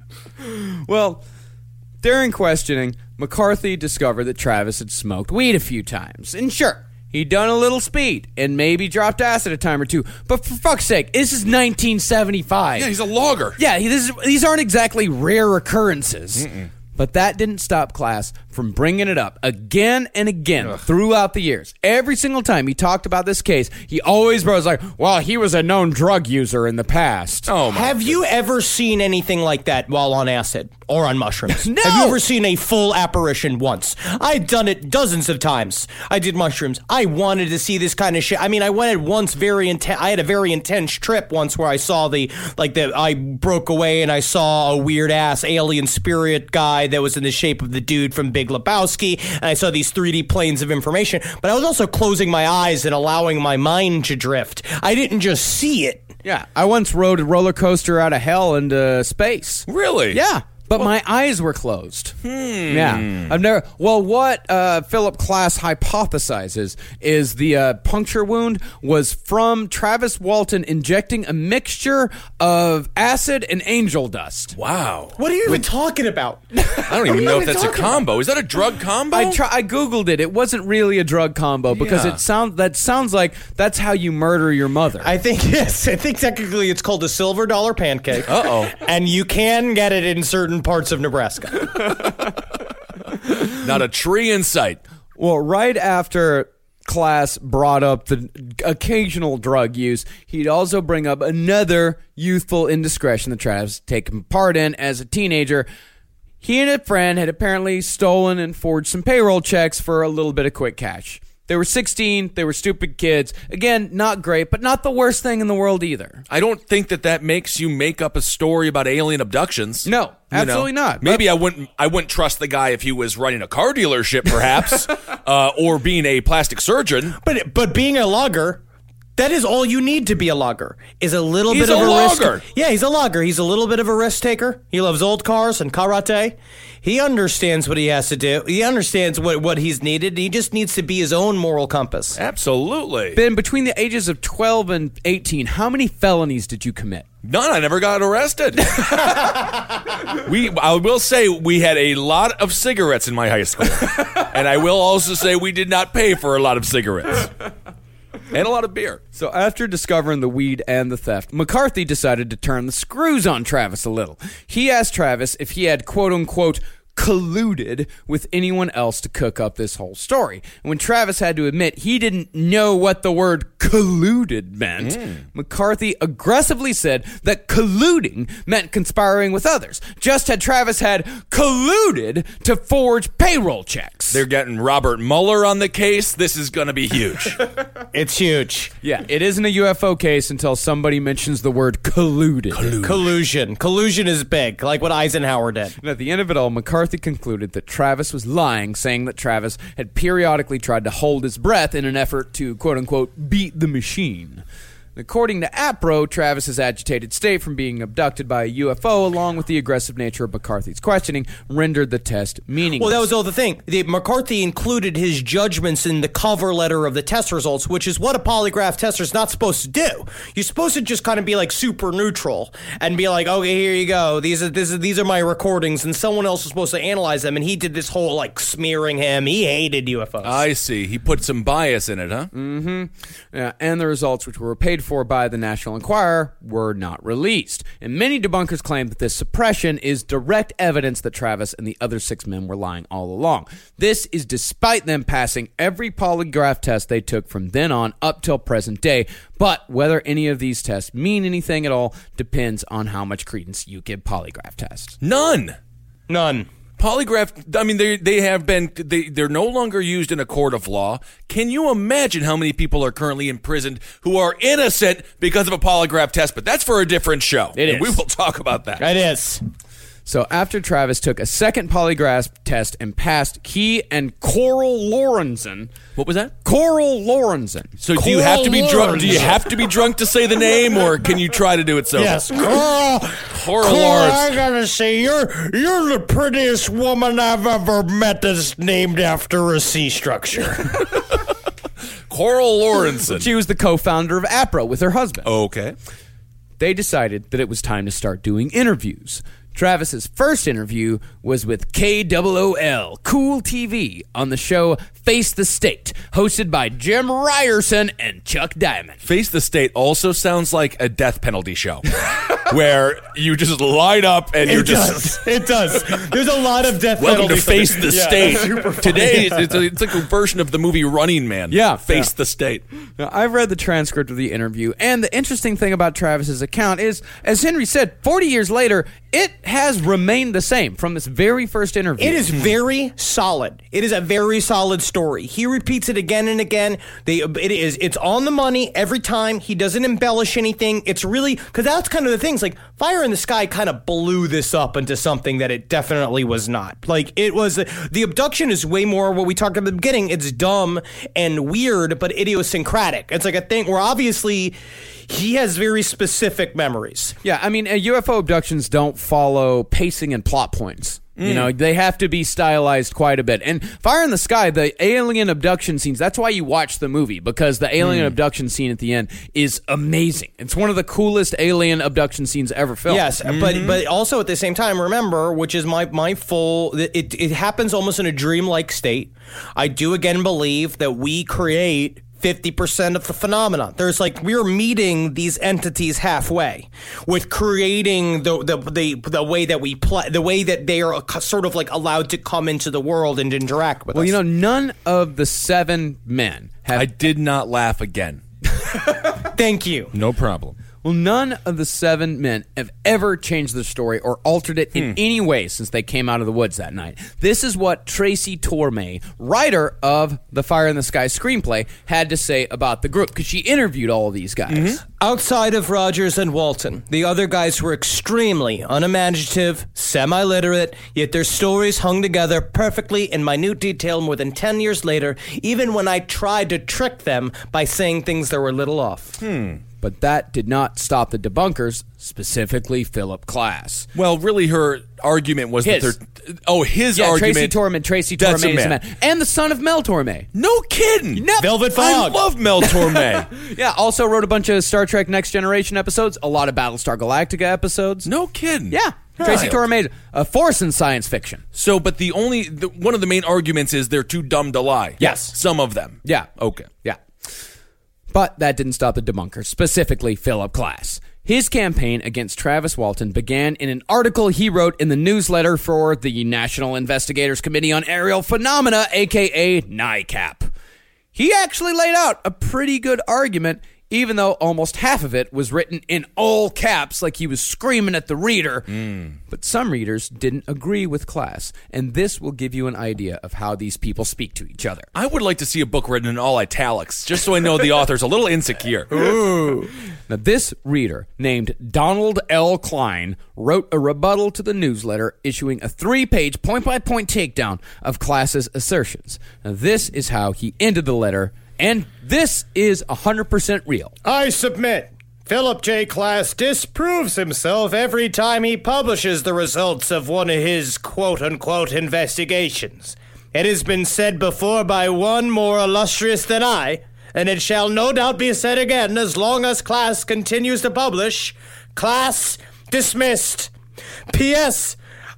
Well, during questioning, McCarthy discovered that Travis had smoked weed a few times. And sure, he'd done a little speed and maybe dropped acid a time or two. But for fuck's sake, this is nineteen seventy-five. Yeah, he's a logger. Yeah, he, this is, these aren't exactly rare occurrences. Mm-mm. But that didn't stop Klass from bringing it up again and again Ugh. throughout the years. Every single time he talked about this case, he always was like, well, he was a known drug user in the past. Oh, my Have goodness. you ever seen anything like that while on acid or on mushrooms? No. Have you ever seen a full apparition once? I've done it dozens of times. I did mushrooms. I wanted to see this kind of shit. I mean, I went at once very intense. I had a very intense trip once where I saw the, like, the, I broke away and I saw a weird ass alien spirit guy that was in the shape of the dude from Big Lebowski, and I saw these three D planes of information, but I was also closing my eyes and allowing my mind to drift. I didn't just see it. Yeah, I once rode a roller coaster out of hell into space. Really? Yeah. But well, my eyes were closed. Hmm. Yeah. I've never. Well, what uh, Philip Klass hypothesizes is the uh, puncture wound was from Travis Walton injecting a mixture of acid and angel dust. Wow. What are you even talking about? I don't even know if that's a combo. About? Is that a drug combo? I try, I googled it. It wasn't really a drug combo because yeah. it sound that sounds like that's how you murder your mother. I think yes. I think technically it's called a silver dollar pancake. Uh oh. And you can get it in certain parts of Nebraska. Not a tree in sight. Well, right after Klass brought up the occasional drug use, he'd also bring up another youthful indiscretion that Travis had taken part in as a teenager. He and a friend had apparently stolen and forged some payroll checks for a little bit of quick cash. They were sixteen. They were stupid kids. Again, not great, but not the worst thing in the world either. I don't think that that makes you make up a story about alien abductions. No, absolutely you know? not. Maybe but- I wouldn't. I wouldn't trust the guy if he was running a car dealership, perhaps, uh, or being a plastic surgeon. But but being a logger, That is all you need to be a logger. Is a little He's bit of a a logger. risk. Yeah, he's a logger. He's a little bit of a risk taker. He loves old cars and karate. He understands what he has to do. He understands what, what he's needed. He just needs to be his own moral compass. Absolutely. Ben, between the ages of twelve and eighteen, how many felonies did you commit? None. I never got arrested. we, I will say, we had a lot of cigarettes in my high school, and I will also say we did not pay for a lot of cigarettes and a lot of beer. So after discovering the weed and the theft, McCarthy decided to turn the screws on Travis a little. He asked Travis if he had quote-unquote colluded with anyone else to cook up this whole story. And when Travis had to admit he didn't know what the word colluded meant, mm. McCarthy aggressively said that colluding meant conspiring with others, just had Travis had colluded to forge payroll checks. They're getting Robert Mueller on the case. This is going to be huge. It's huge. Yeah, it isn't a U F O case until somebody mentions the word colluded. Collusion. Collusion. Collusion is big, like what Eisenhower did. And at the end of it all, McCarthy concluded that Travis was lying, saying that Travis had periodically tried to hold his breath in an effort to, quote-unquote, beat the machine. According to APRO, Travis's agitated state from being abducted by a U F O, along with the aggressive nature of McCarthy's questioning, rendered the test meaningless. Well, that was all the thing. The, McCarthy included his judgments in the cover letter of the test results, which is what a polygraph tester is not supposed to do. You're supposed to just kind of be like super neutral and be like, okay, here you go. These are this is, these are my recordings, and someone else is supposed to analyze them. And he did this whole like smearing him. He hated U F Os. I see. He put some bias in it, huh? Mm-hmm. Yeah, and the results, which were paid for by the National Enquirer, were not released. And many debunkers claim that this suppression is direct evidence that Travis and the other six men were lying all along. This is despite them passing every polygraph test they took from then on up till present day. But whether any of these tests mean anything at all depends on how much credence you give polygraph tests. None. None. Polygraph, I mean, they they have been, they, they're no longer used in a court of law. Can you imagine how many people are currently imprisoned who are innocent because of a polygraph test? But that's for a different show. It is. And we will talk about that. It is. So after Travis took a second polygraph test and passed, he and Coral Lorenzen. What was that? Coral Lorenzen. So do you have to be drunk? Do you have to be drunk to say the name, or can you try to do it sober? Yes, Coral. Coral Lorenzen. I gotta say, you're you're the prettiest woman I've ever met that's named after a C structure. Coral Lorenzen. She was the co-founder of APRO with her husband. Okay. They decided that it was time to start doing interviews. Travis's first interview was with K O O L, Cool T V, on the show Face the State, hosted by Jim Ryerson and Chuck Diamond. Face the State also sounds like a death penalty show, where you just line up and it you're does. just... It does. There's a lot of death Welcome penalty. to Face the yeah, State. Today, it's, a, it's like a version of the movie Running Man. Yeah. Face yeah. the State. Now, I've read the transcript of the interview, and the interesting thing about Travis's account is, as Henry said, forty years later, it has remained the same from this very first interview. It is very solid. It is a very solid story. He repeats it again and again. They, it is, it's on the money every time. He doesn't embellish anything. It's really, because that's kind of the things, like Fire in the Sky kind of blew this up into something that it definitely was not. Like, it was, the abduction is way more what we talked about at the beginning. It's dumb and weird, but idiosyncratic. It's like a thing where obviously he has very specific memories. Yeah, I mean, uh, U F O abductions don't follow pacing and plot points. Mm. You know, they have to be stylized quite a bit. And Fire in the Sky, the alien abduction scenes, that's why you watch the movie, because the alien mm. abduction scene at the end is amazing. It's one of the coolest alien abduction scenes ever filmed. Yes, mm-hmm. but but also at the same time, remember, which is my, my full, it, it happens almost in a dreamlike state. I do again believe that we create fifty percent of the phenomenon. There's like, we're meeting these entities halfway with creating the the the, the way that we play, the way that they are sort of like allowed to come into the world and interact with well, us. Well, you know, none of the seven men have... I did not laugh again. Thank you. No problem. Well, none of the seven men have ever changed their story or altered it in any way since they came out of the woods that night. This is what Tracy Torme, writer of the Fire in the Sky screenplay, had to say about the group, because she interviewed all of these guys. Mm-hmm. Outside of Rogers and Walton, the other guys were extremely unimaginative, semi-literate, yet their stories hung together perfectly in minute detail more than ten years later, even when I tried to trick them by saying things that were a little off. Hmm. But that did not stop the debunkers, specifically Philip Klass. Well, really, her argument was His. that they're... Oh, his yeah, argument... Tracy Torme, Tracy That's Torme a is a man. man. And the son of Mel Torme. No kidding! No. Velvet I Fog. love Mel Torme. Yeah, also wrote a bunch of Star Trek Next Generation episodes, a lot of Battlestar Galactica episodes. No kidding. Yeah. Tracy Wild. Torme, a force in science fiction. So, but the only... The, one of the main arguments is they're too dumb to lie. Yes. Some of them. Yeah. Okay. Yeah. But that didn't stop the debunkers, specifically Philip Klass. His campaign against Travis Walton began in an article he wrote in the newsletter for the National Investigators Committee on Aerial Phenomena, a k a. NICAP. He actually laid out a pretty good argument, even though almost half of it was written in all caps like he was screaming at the reader. Mm. But some readers didn't agree with Klass, and this will give you an idea of how these people speak to each other. I would like to see a book written in all italics, just so I know the author's a little insecure. Ooh. Now, this reader, named Donald L. Klein, wrote a rebuttal to the newsletter, issuing a three-page point-by-point takedown of Klass's assertions. Now, this is how he ended the letter, and this is one hundred percent real. I submit. Philip J. Klass disproves himself every time he publishes the results of one of his quote-unquote investigations. It has been said before by one more illustrious than I, and it shall no doubt be said again as long as Klass continues to publish. Klass dismissed. P S.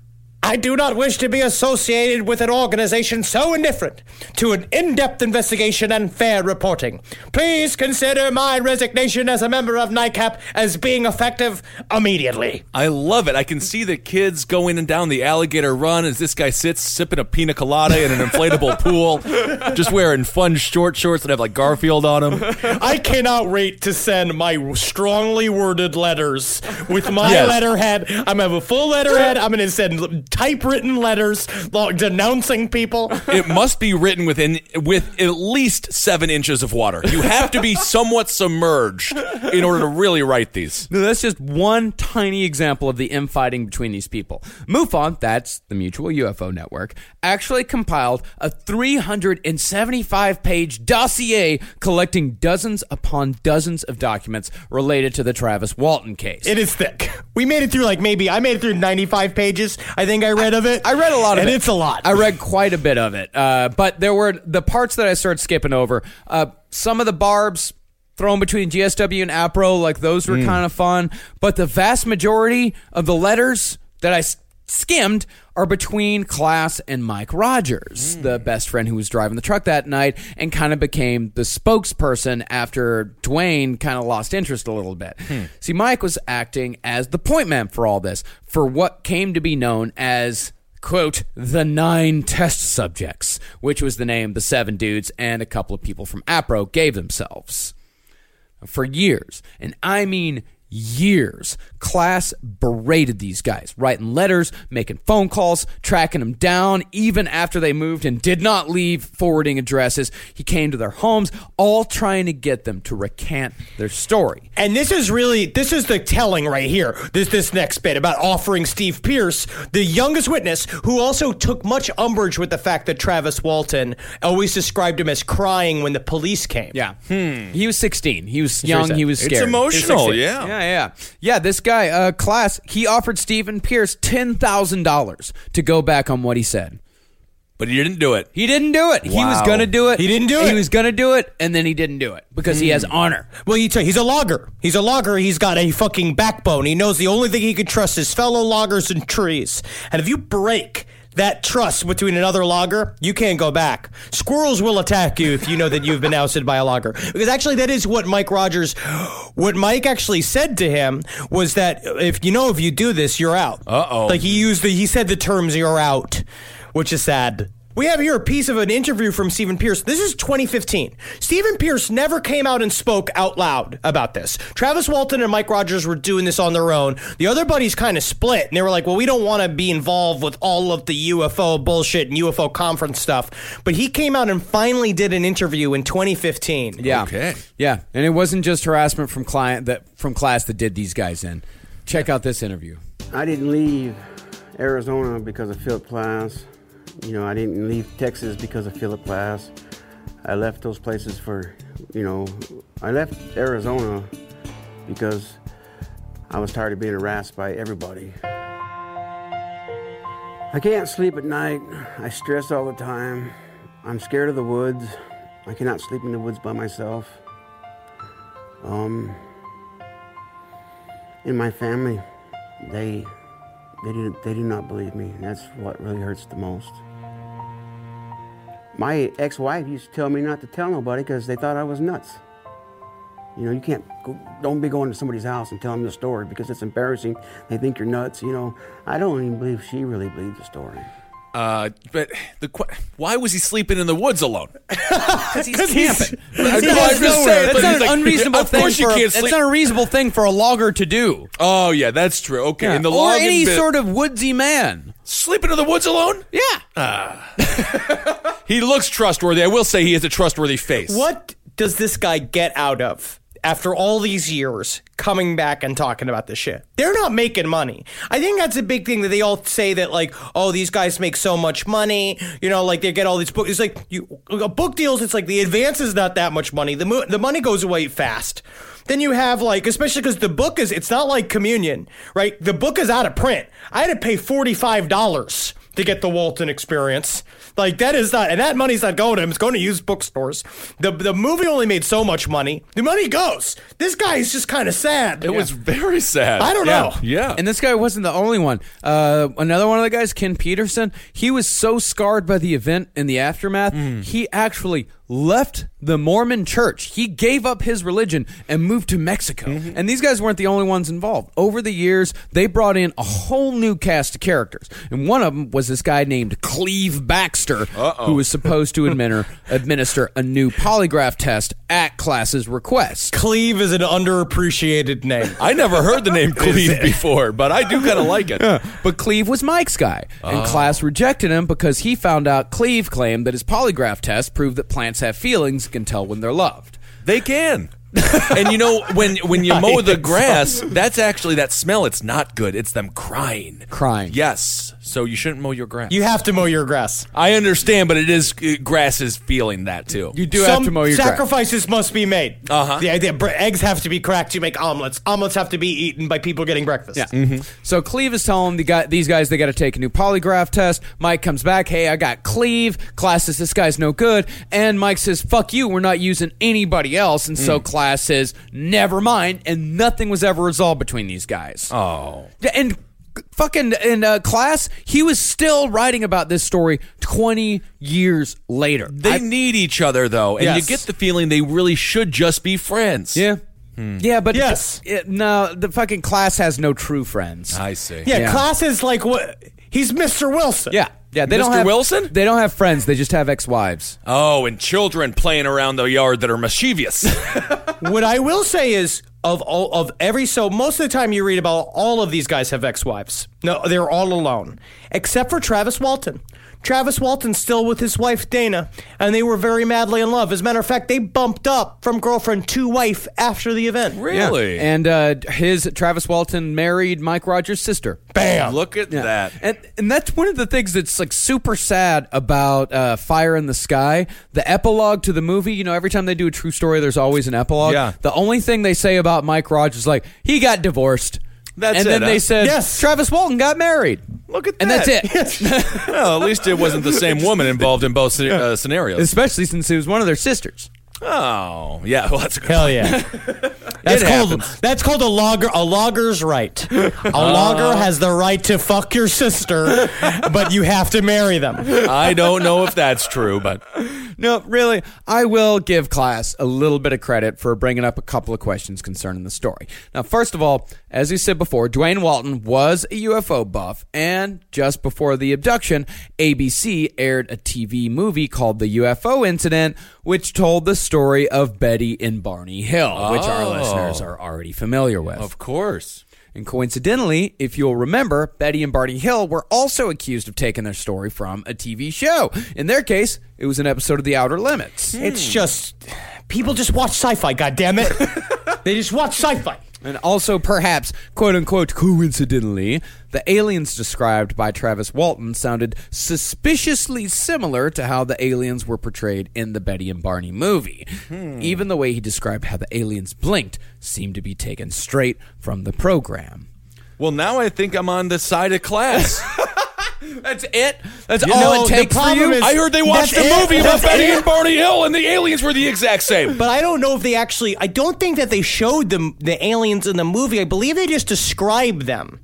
I do not wish to be associated with an organization so indifferent to an in-depth investigation and fair reporting. Please consider my resignation as a member of NICAP as being effective immediately. I love it. I can see the kids going and down the alligator run as this guy sits sipping a pina colada in an inflatable pool, just wearing fun short shorts that have like Garfield on them. I cannot wait to send my strongly worded letters with my Yes. letterhead. I'm going to have a full letterhead. I'm going to send typewritten letters like, denouncing people. It must be written within with at least seven inches of water. You have to be somewhat submerged in order to really write these. No, that's just one tiny example of the infighting between these people. MUFON, that's the Mutual U F O Network, actually compiled a three hundred seventy-five page dossier collecting dozens upon dozens of documents related to the Travis Walton case. It is thick. We made it through like maybe, I made it through ninety-five pages. I think I read of it. I read a lot of and it. And it's a lot. I read quite a bit of it. Uh, but there were the parts that I started skipping over. Uh, some of the barbs thrown between G S W and APRO, like those were Mm. kind of fun. But the vast majority of the letters that I s- skimmed are between Klass and Mike Rogers, the best friend who was driving the truck that night and kind of became the spokesperson after Dwayne kind of lost interest a little bit. Hmm. See, Mike was acting as the point man for all this, for what came to be known as, quote, the nine test subjects, which was the name the seven dudes and a couple of people from APRO gave themselves. For years, and I mean years, Klass berated these guys, writing letters, making phone calls, tracking them down, even after they moved and did not leave forwarding addresses. He came to their homes, all trying to get them to recant their story. And this is really, this is the telling right here. This this next bit about offering Steve Pierce, the youngest witness, who also took much umbrage with the fact that Travis Walton always described him as crying when the police came. Yeah. He was sixteen. He was young. said. He was It's scared. emotional, He was yeah. sixteen. Yeah, yeah. Yeah, this guy, uh, Klass, he offered Stephen Pierce ten thousand dollars to go back on what he said. But he didn't do it. He didn't do it. He was Wow. going to do it. He didn't do He it. was going to do it, and then he didn't do it because he has honor. Well, you tell, he's a logger. He's a logger. He's got a fucking backbone. He knows the only thing he can trust is fellow loggers and trees. And if you break that trust between another logger, you can't go back. Squirrels will attack you if you know that you've been ousted by a logger. Because actually, that is what Mike Rogers, what Mike actually said to him was that if you know if you do this, you're out. Uh-oh. Like he used the, he said the terms "you're out," which is sad. We have here a piece of an interview from Stephen Pierce. This is twenty fifteen. Stephen Pierce never came out and spoke out loud about this. Travis Walton and Mike Rogers were doing this on their own. The other buddies kind of split, and they were like, well, we don't want to be involved with all of the U F O bullshit and U F O conference stuff. But he came out and finally did an interview in twenty fifteen. Yeah. Okay. Yeah, and it wasn't just harassment from client that from class that did these guys in. Check out this interview. I didn't leave Arizona because of Philip Glass. You know, I didn't leave Texas because of Philip Glass. I left those places for, you know, I left Arizona because I was tired of being harassed by everybody. I can't sleep at night. I stress all the time. I'm scared of the woods. I cannot sleep in the woods by myself. Um, in my family, they they do they do not believe me. That's what really hurts the most. My ex-wife used to tell me not to tell nobody because they thought I was nuts. You know, you can't go, don't be going to somebody's house and telling them the story because it's embarrassing. They think you're nuts. You know, I don't even believe she really believed the story. Uh, but the qu- why was he sleeping in the woods alone? Because he's camping. I That's know, I was just saying, that's but not he's an like, unreasonable of thing. course you for a- can't That's sleep- not a reasonable thing for a logger to do. Oh yeah, that's true. Okay, Yeah. in the or logging any bit- sort of woodsy man. sleeping in the woods alone. Yeah. He looks trustworthy. I will say he has a trustworthy face. What does this guy get out of after all these years coming back and talking about this shit? They're not making money. I think that's a big thing that they all say that, like, oh, these guys make so much money. You know, like they get all these books. It's like you uh, book deals. It's like the advance is not that much money. The mo- the money goes away fast. Then you have like, especially because the book is, it's not like Communion, right? The book is out of print. I had to pay forty-five dollars to get the Walton Experience. Like, that is not, and that money's not going to him. It's going to used bookstores. The the movie only made so much money. The money goes. This guy is just kind of sad. It was very sad. I don't Yeah. know. Yeah. And this guy wasn't the only one. Uh, another one of the guys, Ken Peterson, he was so scarred by the event and the aftermath, he actually left the Mormon church. He gave up his religion and moved to Mexico. And these guys weren't the only ones involved. Over the years, they brought in a whole new cast of characters. And one of them was this guy named Cleve Baxter, Uh-oh. who was supposed to administer, administer a new polygraph test at class's request. Cleve is an underappreciated name. I never heard the name Cleve before, but I do kind of like it. But Cleve was Mike's guy, and Oh. class rejected him because he found out Cleve claimed that his polygraph test proved that plants have feelings and can tell when they're loved. They can. And you know, when when you mow the grass, that's actually that smell. It's not good. It's them crying. Crying. Yes. So you shouldn't mow your grass. You have to mow your grass. I understand, but it is uh, grass is feeling that too. You do Some have to mow your grass. sacrifices must be made. Uh-huh. The idea, bre- eggs have to be cracked to make omelets. Omelets have to be eaten by people getting breakfast. Yeah. So Cleve is telling the guy, these guys they got to take a new polygraph test. Mike comes back, hey, I got Cleve. Class says this guy's no good, and Mike says, fuck you, we're not using anybody else. And so class says, never mind, and nothing was ever resolved between these guys. Oh. Yeah, and fucking in uh, class, he was still writing about this story twenty years later. They I- need each other though, and Yes. you get the feeling they really should just be friends. yeah. Yeah, but Yes. it- no, the fucking class has no true friends. I see. Yeah, Yeah. class is like what? He's Mister Wilson. Yeah, yeah. They don't Mister have Wilson? They don't have friends. They just have ex-wives. Oh, and children playing around the yard that are mischievous. What I will say is, of all of every so most of the time you read about all of these guys have ex-wives. No, they're all alone, except for Travis Walton. Travis Walton's still with his wife Dana, and they were very madly in love. As a matter of fact, they bumped up from girlfriend to wife after the event. Really? And uh, his Travis Walton married Mike Rogers' sister. Bam! Look at that. And and that's one of the things that's like super sad about uh, Fire in the Sky. The epilogue to the movie, you know, every time they do a true story, there's always an epilogue. Yeah. The only thing they say about Mike Rogers is like, he got divorced. That's and it, then huh? they said, Yes. Travis Walton got married. Look at And that. that's it. Well, at least it wasn't the same woman involved in both uh, scenarios. Especially since it was one of their sisters. Oh, yeah. Well, that's a good Hell yeah. That's It called happens. that's called a logger a logger's right. A logger has the right to fuck your sister, but you have to marry them. I don't know if that's true, but No, really, I will give class a little bit of credit for bringing up a couple of questions concerning the story. Now, first of all, as we said before, Dwayne Walton was a U F O buff, and just before the abduction, A B C aired a T V movie called The U F O Incident, which told the story of Betty and Barney Hill, Oh. which our listeners are already familiar with. Of course. And coincidentally, if you'll remember, Betty and Barney Hill were also accused of taking their story from a T V show. In their case, it was an episode of The Outer Limits. It's just people just watch sci-fi, goddammit. They just watch sci-fi. And also, perhaps, quote-unquote, coincidentally, the aliens described by Travis Walton sounded suspiciously similar to how the aliens were portrayed in the Betty and Barney movie. Hmm. Even the way he described how the aliens blinked seemed to be taken straight from the program. Well, now I think I'm on the side of class. That's it? That's You all know, it the takes for problem you? is- I heard they watched That's the it. movie about That's Betty it. and Barney Hill, and the aliens were the exact same. But I don't know if they actually. I don't think that they showed them the aliens in the movie. I believe they just described them.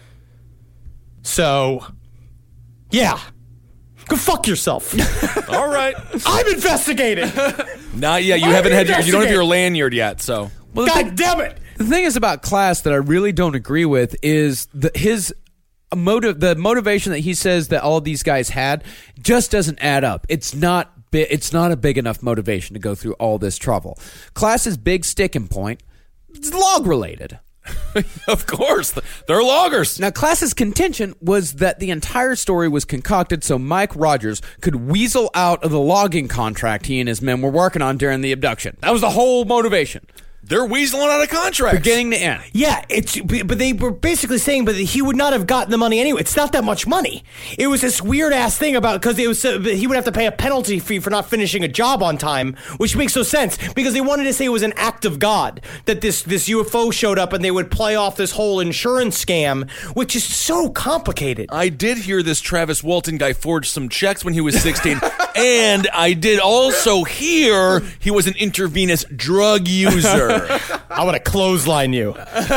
So, yeah, go fuck yourself. All right. I'm investigating. Not yet. You I'm haven't had your, you don't have investigating. your lanyard yet, so. Well, the thing- God damn it. The thing is about Class that I really don't agree with is the, his motive, the motivation that he says that all of these guys had just doesn't add up. It's not bi- it's not a big enough motivation to go through all this trouble. Class's big sticking point is log related. Of course. They're loggers. Now, Class's contention was that the entire story was concocted so Mike Rogers could weasel out of the logging contract he and his men were working on during the abduction. That was the whole motivation. They're weaseling out of contracts. Beginning to end. Yeah, it's but they were basically saying, but he would not have gotten the money anyway. It's not that much money. It was this weird ass thing about because it was uh, he would have to pay a penalty fee for not finishing a job on time, which makes no sense because they wanted to say it was an act of God that this this U F O showed up and they would play off this whole insurance scam, which is so complicated. I did hear this Travis Walton guy forged some checks when he was sixteen, and I did also hear he was an intravenous drug user. I want to clothesline you.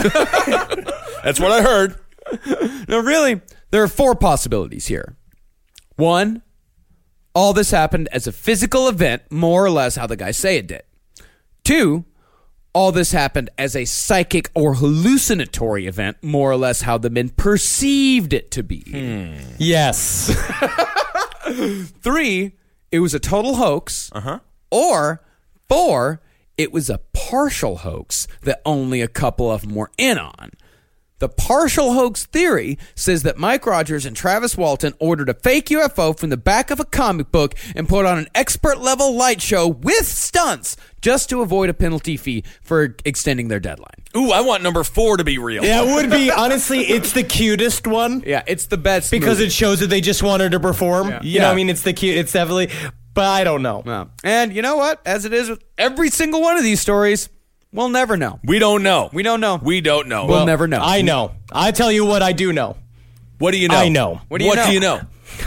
That's what I heard. No, really, there are four possibilities here. One, all this happened as a physical event, more or less how the guys say it did. Two, all this happened as a psychic or hallucinatory event, more or less how the men perceived it to be. Hmm. Yes. Three, it was a total hoax. Uh-huh. Or four, it was a partial hoax that only a couple of them were in on. The partial hoax theory says that Mike Rogers and Travis Walton ordered a fake U F O from the back of a comic book and put on an expert-level light show with stunts just to avoid a penalty fee for extending their deadline. Ooh, I want number four to be real. Yeah, it would be, honestly, it's the cutest one. Yeah, it's the best Because movie. it shows that they just wanted to perform. Yeah. You know what Yeah. I mean? It's the cute, it's definitely, but I don't know. No. And you know what? As it is with every single one of these stories, we'll never know. We don't know. We don't know. We don't know. We'll never know. I know. I tell you what I do know. What do you know? I know. What do you know? do you know?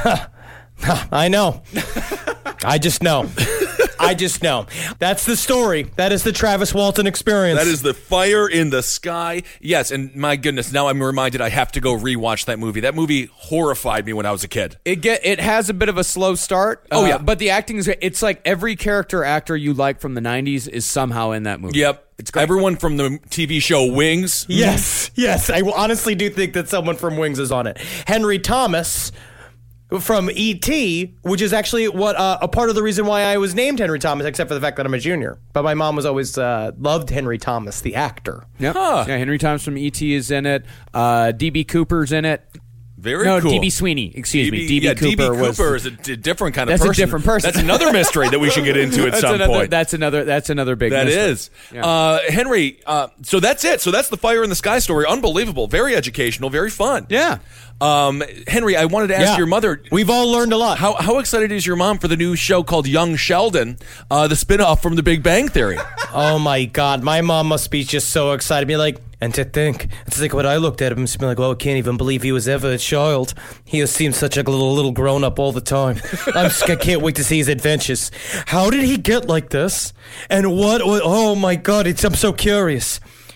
I know. I just know. I just know. That's the story. That is the Travis Walton experience. That is the fire in the sky. Yes, and my goodness, now I'm reminded I have to go rewatch that movie. That movie horrified me when I was a kid. It get it has a bit of a slow start. Oh, uh, yeah. but the acting is great. It's like every character actor you like from the nineties is somehow in that movie. Yep. It's great. Everyone from the T V show Wings. Yes, yes. I honestly do think that someone from Wings is on it. Henry Thomas from E T, which is actually what uh, a part of the reason why I was named Henry Thomas, except for the fact that I'm a junior. But my mom was always uh, loved Henry Thomas, the actor. Yep. Huh. Yeah, Henry Thomas from E T is in it. Uh, D B Cooper's in it. Very no, cool. D B Sweeney. Excuse me. D B yeah, Cooper D B was. Cooper is a d- different kind of That's a person. different person. That's another mystery that we should get into at that's some another, point. That's another. That's another big. That mystery. is. Yeah. Uh, Henry, uh, so that's it. So that's the Fire in the Sky story. Unbelievable. Very educational. Very fun. Yeah. Um, Henry, I wanted to ask Yeah. your mother. We've all learned a lot. How, how excited is your mom for the new show called Young Sheldon, uh, the spinoff from The Big Bang Theory? Oh my God, my mom must be just so excited. Be like, and to think, it's like when I looked at him, and be like, oh, I can't even believe he was ever a child. He has seemed such a little little grown up all the time. I'm just, I can't wait to see his adventures. How did he get like this? And what? what oh my God, it's, I'm so curious.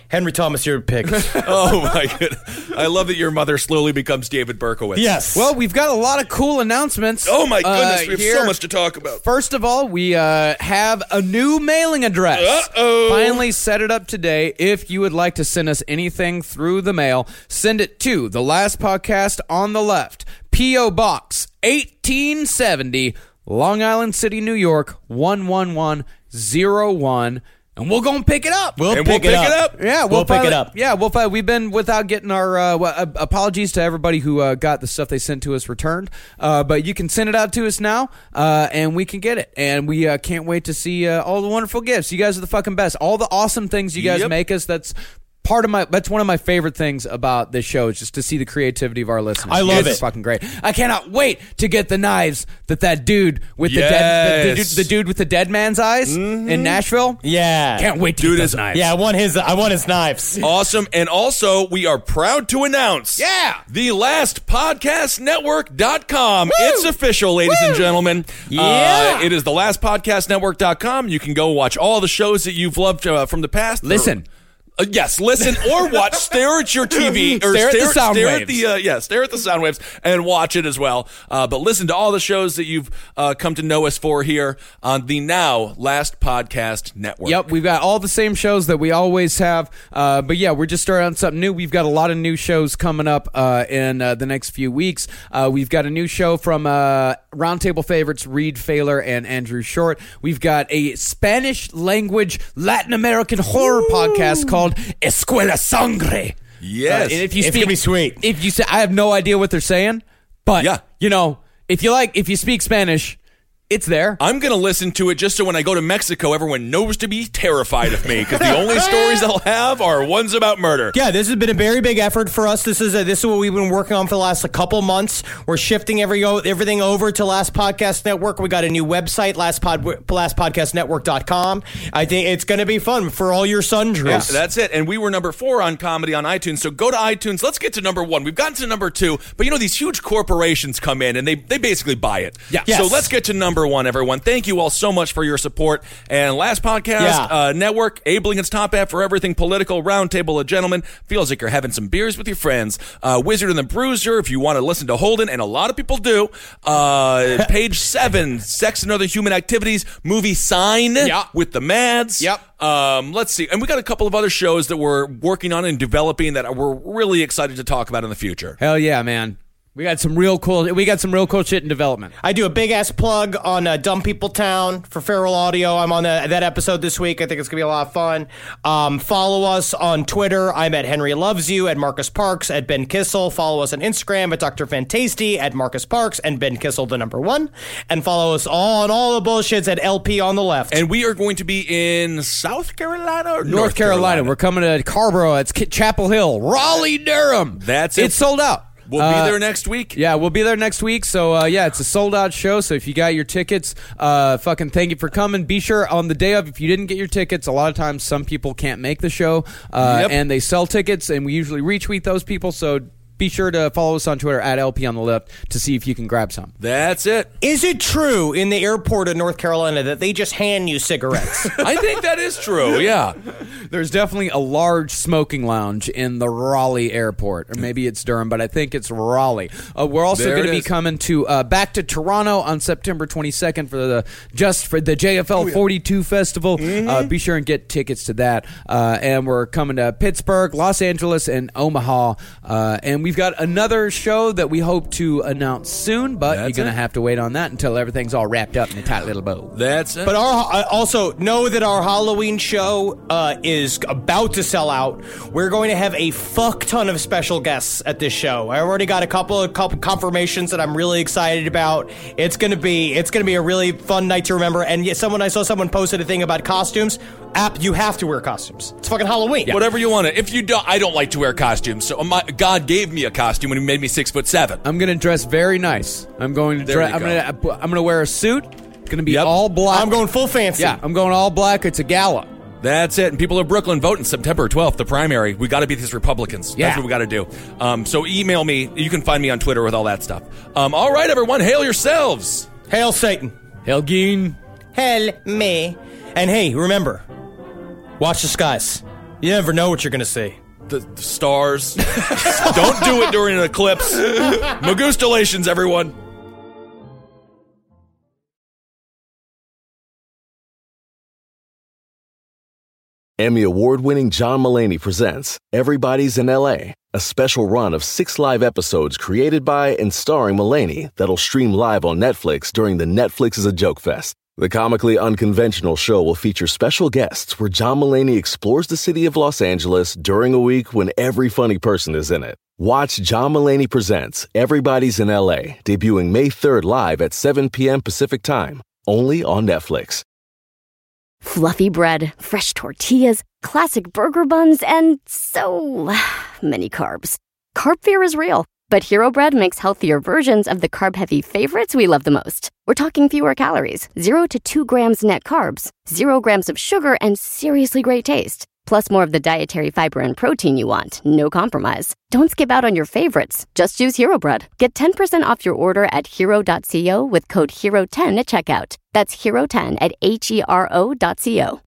Henry Thomas, your pick. Oh, my goodness. I love that your mother slowly becomes David Berkowitz. Yes. Well, we've got a lot of cool announcements. Oh, my goodness. uh, we have here. so much to talk about. First of all, we uh, have a new mailing address. Uh-oh. Finally set it up today. If you would like to send us anything through the mail, send it to The Last Podcast on the Left, P O. Box eighteen seventy, Long Island City, New York, one one one zero one. And we'll go and pick it up. We'll, And pick, we'll it, pick up. it up. Yeah, we'll, We'll pick finally- it up. Yeah, we'll find, we've been without getting our uh, well, uh, apologies to everybody who uh, got the stuff they sent to us returned. Uh, but you can send it out to us now, uh, and we can get it. And we uh, can't wait to see uh, all the wonderful gifts. You guys are the fucking best. All the awesome things you guys Yep. make us. That's part of my. That's one of my favorite things about this show is just to see the creativity of our listeners. I love it's it. Fucking great. I cannot wait to get the knives that that dude with the dead the, the, Yes. dude, the dude with the dead man's eyes in Nashville. Yeah. Can't wait to Dude get is- those knives. Yeah, I want his. I want his knives. Awesome. And also, we are proud to announce Yeah. the last podcast network dot com. It's official, ladies and gentlemen. Yeah. Uh, it is the last podcast network dot com. You can go watch all the shows that you've loved uh, from the past. Listen. Uh, yes, listen or watch. Stare at your T V or Stare at the sound stare waves. At the, uh, yeah, stare at the sound waves and watch it as well. Uh, but listen to all the shows that you've uh, come to know us for here on the now Last Podcast Network. Yep, we've got all the same shows that we always have. Uh, but yeah, we're just starting on something new. We've got a lot of new shows coming up uh, in uh, the next few weeks. Uh, we've got a new show from uh, Roundtable favorites Reed Failer and Andrew Short. We've got a Spanish language Latin American horror podcast called Escuela Sangre. Yes. Uh, and if you It's speak, gonna be sweet. If you say, I have no idea what they're saying, but Yeah. you know, if you like, if you speak Spanish, it's there. I'm going to listen to it just so when I go to Mexico, everyone knows to be terrified of me because the only stories I'll have are ones about murder. Yeah, this has been a very big effort for us. This is a, this is what we've been working on for the last a couple months. We're shifting every everything over to Last Podcast Network. We got a new website, last pod, last podcast network dot com. I think it's going to be fun for all your sundries. That's it. And we were number four on comedy on iTunes. So go to iTunes. Let's get to number one. We've gotten to number two. But you know, these huge corporations come in and they, they basically buy it. Yeah. Yes. So let's get to number one, everyone. Thank you all so much for your support. And Last Podcast Yeah. uh, Network, Abe Lincoln's top app for everything political, Roundtable of Gentlemen. Feels like you're having some beers with your friends. Uh, Wizard and the Bruiser, if you want to listen to Holden, and a lot of people do. Uh, page seven, Sex and Other Human Activities, movie Sign Yeah. with the Mads. Yep. Um, let's see. And we got a couple of other shows that we're working on and developing that we're really excited to talk about in the future. Hell yeah, man. We got some real cool. We got some real cool shit in development. I do a big ass plug on uh, Dumb People Town for Feral Audio. I'm on the, that episode this week. I think it's gonna be a lot of fun. Um, follow us on Twitter. I'm at Henry Loves You, at Marcus Parks, at Ben Kissel. Follow us on Instagram at Doctor Fantasty, at Marcus Parks, and Ben Kissel the number one. And follow us all on all the bullshits at L P on the left. And we are going to be in South Carolina or North, North Carolina. We're coming to Carborough. It's K- Chapel Hill, Raleigh, Durham. That's it. It's sold out. We'll Uh, be there next week. Yeah, we'll be there next week. So, uh, yeah, it's a sold-out show. So if you got your tickets, uh, fucking thank you for coming. Be sure on the day of, if you didn't get your tickets, a lot of times some people can't make the show, uh, Yep. and they sell tickets, and we usually retweet those people. So be sure to follow us on Twitter at L P on the left to see if you can grab some. That's it. Is it true in the airport of North Carolina that they just hand you cigarettes? I think that is true. Yeah. There's definitely a large smoking lounge in the Raleigh airport, or maybe it's Durham, but I think it's Raleigh. Uh, we're also There going to it be is. coming to uh, back to Toronto on September twenty-second for the just for the J F L forty-two festival. Uh, be sure and get tickets to that. Uh, and we're coming to Pittsburgh, Los Angeles, and Omaha. Uh, and we've got another show that we hope to announce soon, but That's you're going to it. have to wait on that until everything's all wrapped up in a tight little bow. That's it. But our uh, also know that our Halloween show uh, is about to sell out. We're going to have a fuck ton of special guests at this show. I already got a couple of couple confirmations that I'm really excited about. It's gonna be it's gonna be a really fun night to remember. And yet, someone I saw someone posted a thing about costumes. App, you have to wear costumes. It's fucking Halloween. Whatever you want to. If you don't, I don't like to wear costumes. So my, God gave me a costume when he made me six foot seven. I'm going to dress very nice. I'm going to There dress. you I'm go. going to. I'm going to wear a suit. It's going to be Yep. all black. I'm going full fancy. Yeah, I'm going all black. It's a gala. That's it. And people of Brooklyn, vote in September twelfth, the primary. We got to beat these Republicans. Yeah. That's what we got to do. Um, so email me. You can find me on Twitter with all that stuff. Um, all right, everyone. Hail yourselves. Hail Satan. Hail Geen. Hail me. And hey, remember, watch the skies. You never know what you're going to see. The, the stars. Don't do it during an eclipse. Magustalations, everyone. Emmy award-winning John Mulaney presents Everybody's in L A, a special run of six live episodes created by and starring Mulaney that'll stream live on Netflix during the Netflix is a Joke Fest. The comically unconventional show will feature special guests where John Mulaney explores the city of Los Angeles during a week when every funny person is in it. Watch John Mulaney Presents Everybody's in L A, debuting May third live at seven p.m. Pacific Time, only on Netflix. Fluffy bread, fresh tortillas, classic burger buns, and so many carbs. Carb fear is real, but Hero Bread makes healthier versions of the carb-heavy favorites we love the most. We're talking fewer calories, zero to two grams net carbs, zero grams of sugar, and seriously great taste. Plus more of the dietary fiber and protein you want, no compromise. Don't skip out on your favorites. Just use Hero Bread. Get ten percent off your order at hero dot co with code hero ten at checkout. That's hero ten at H E R O dot co.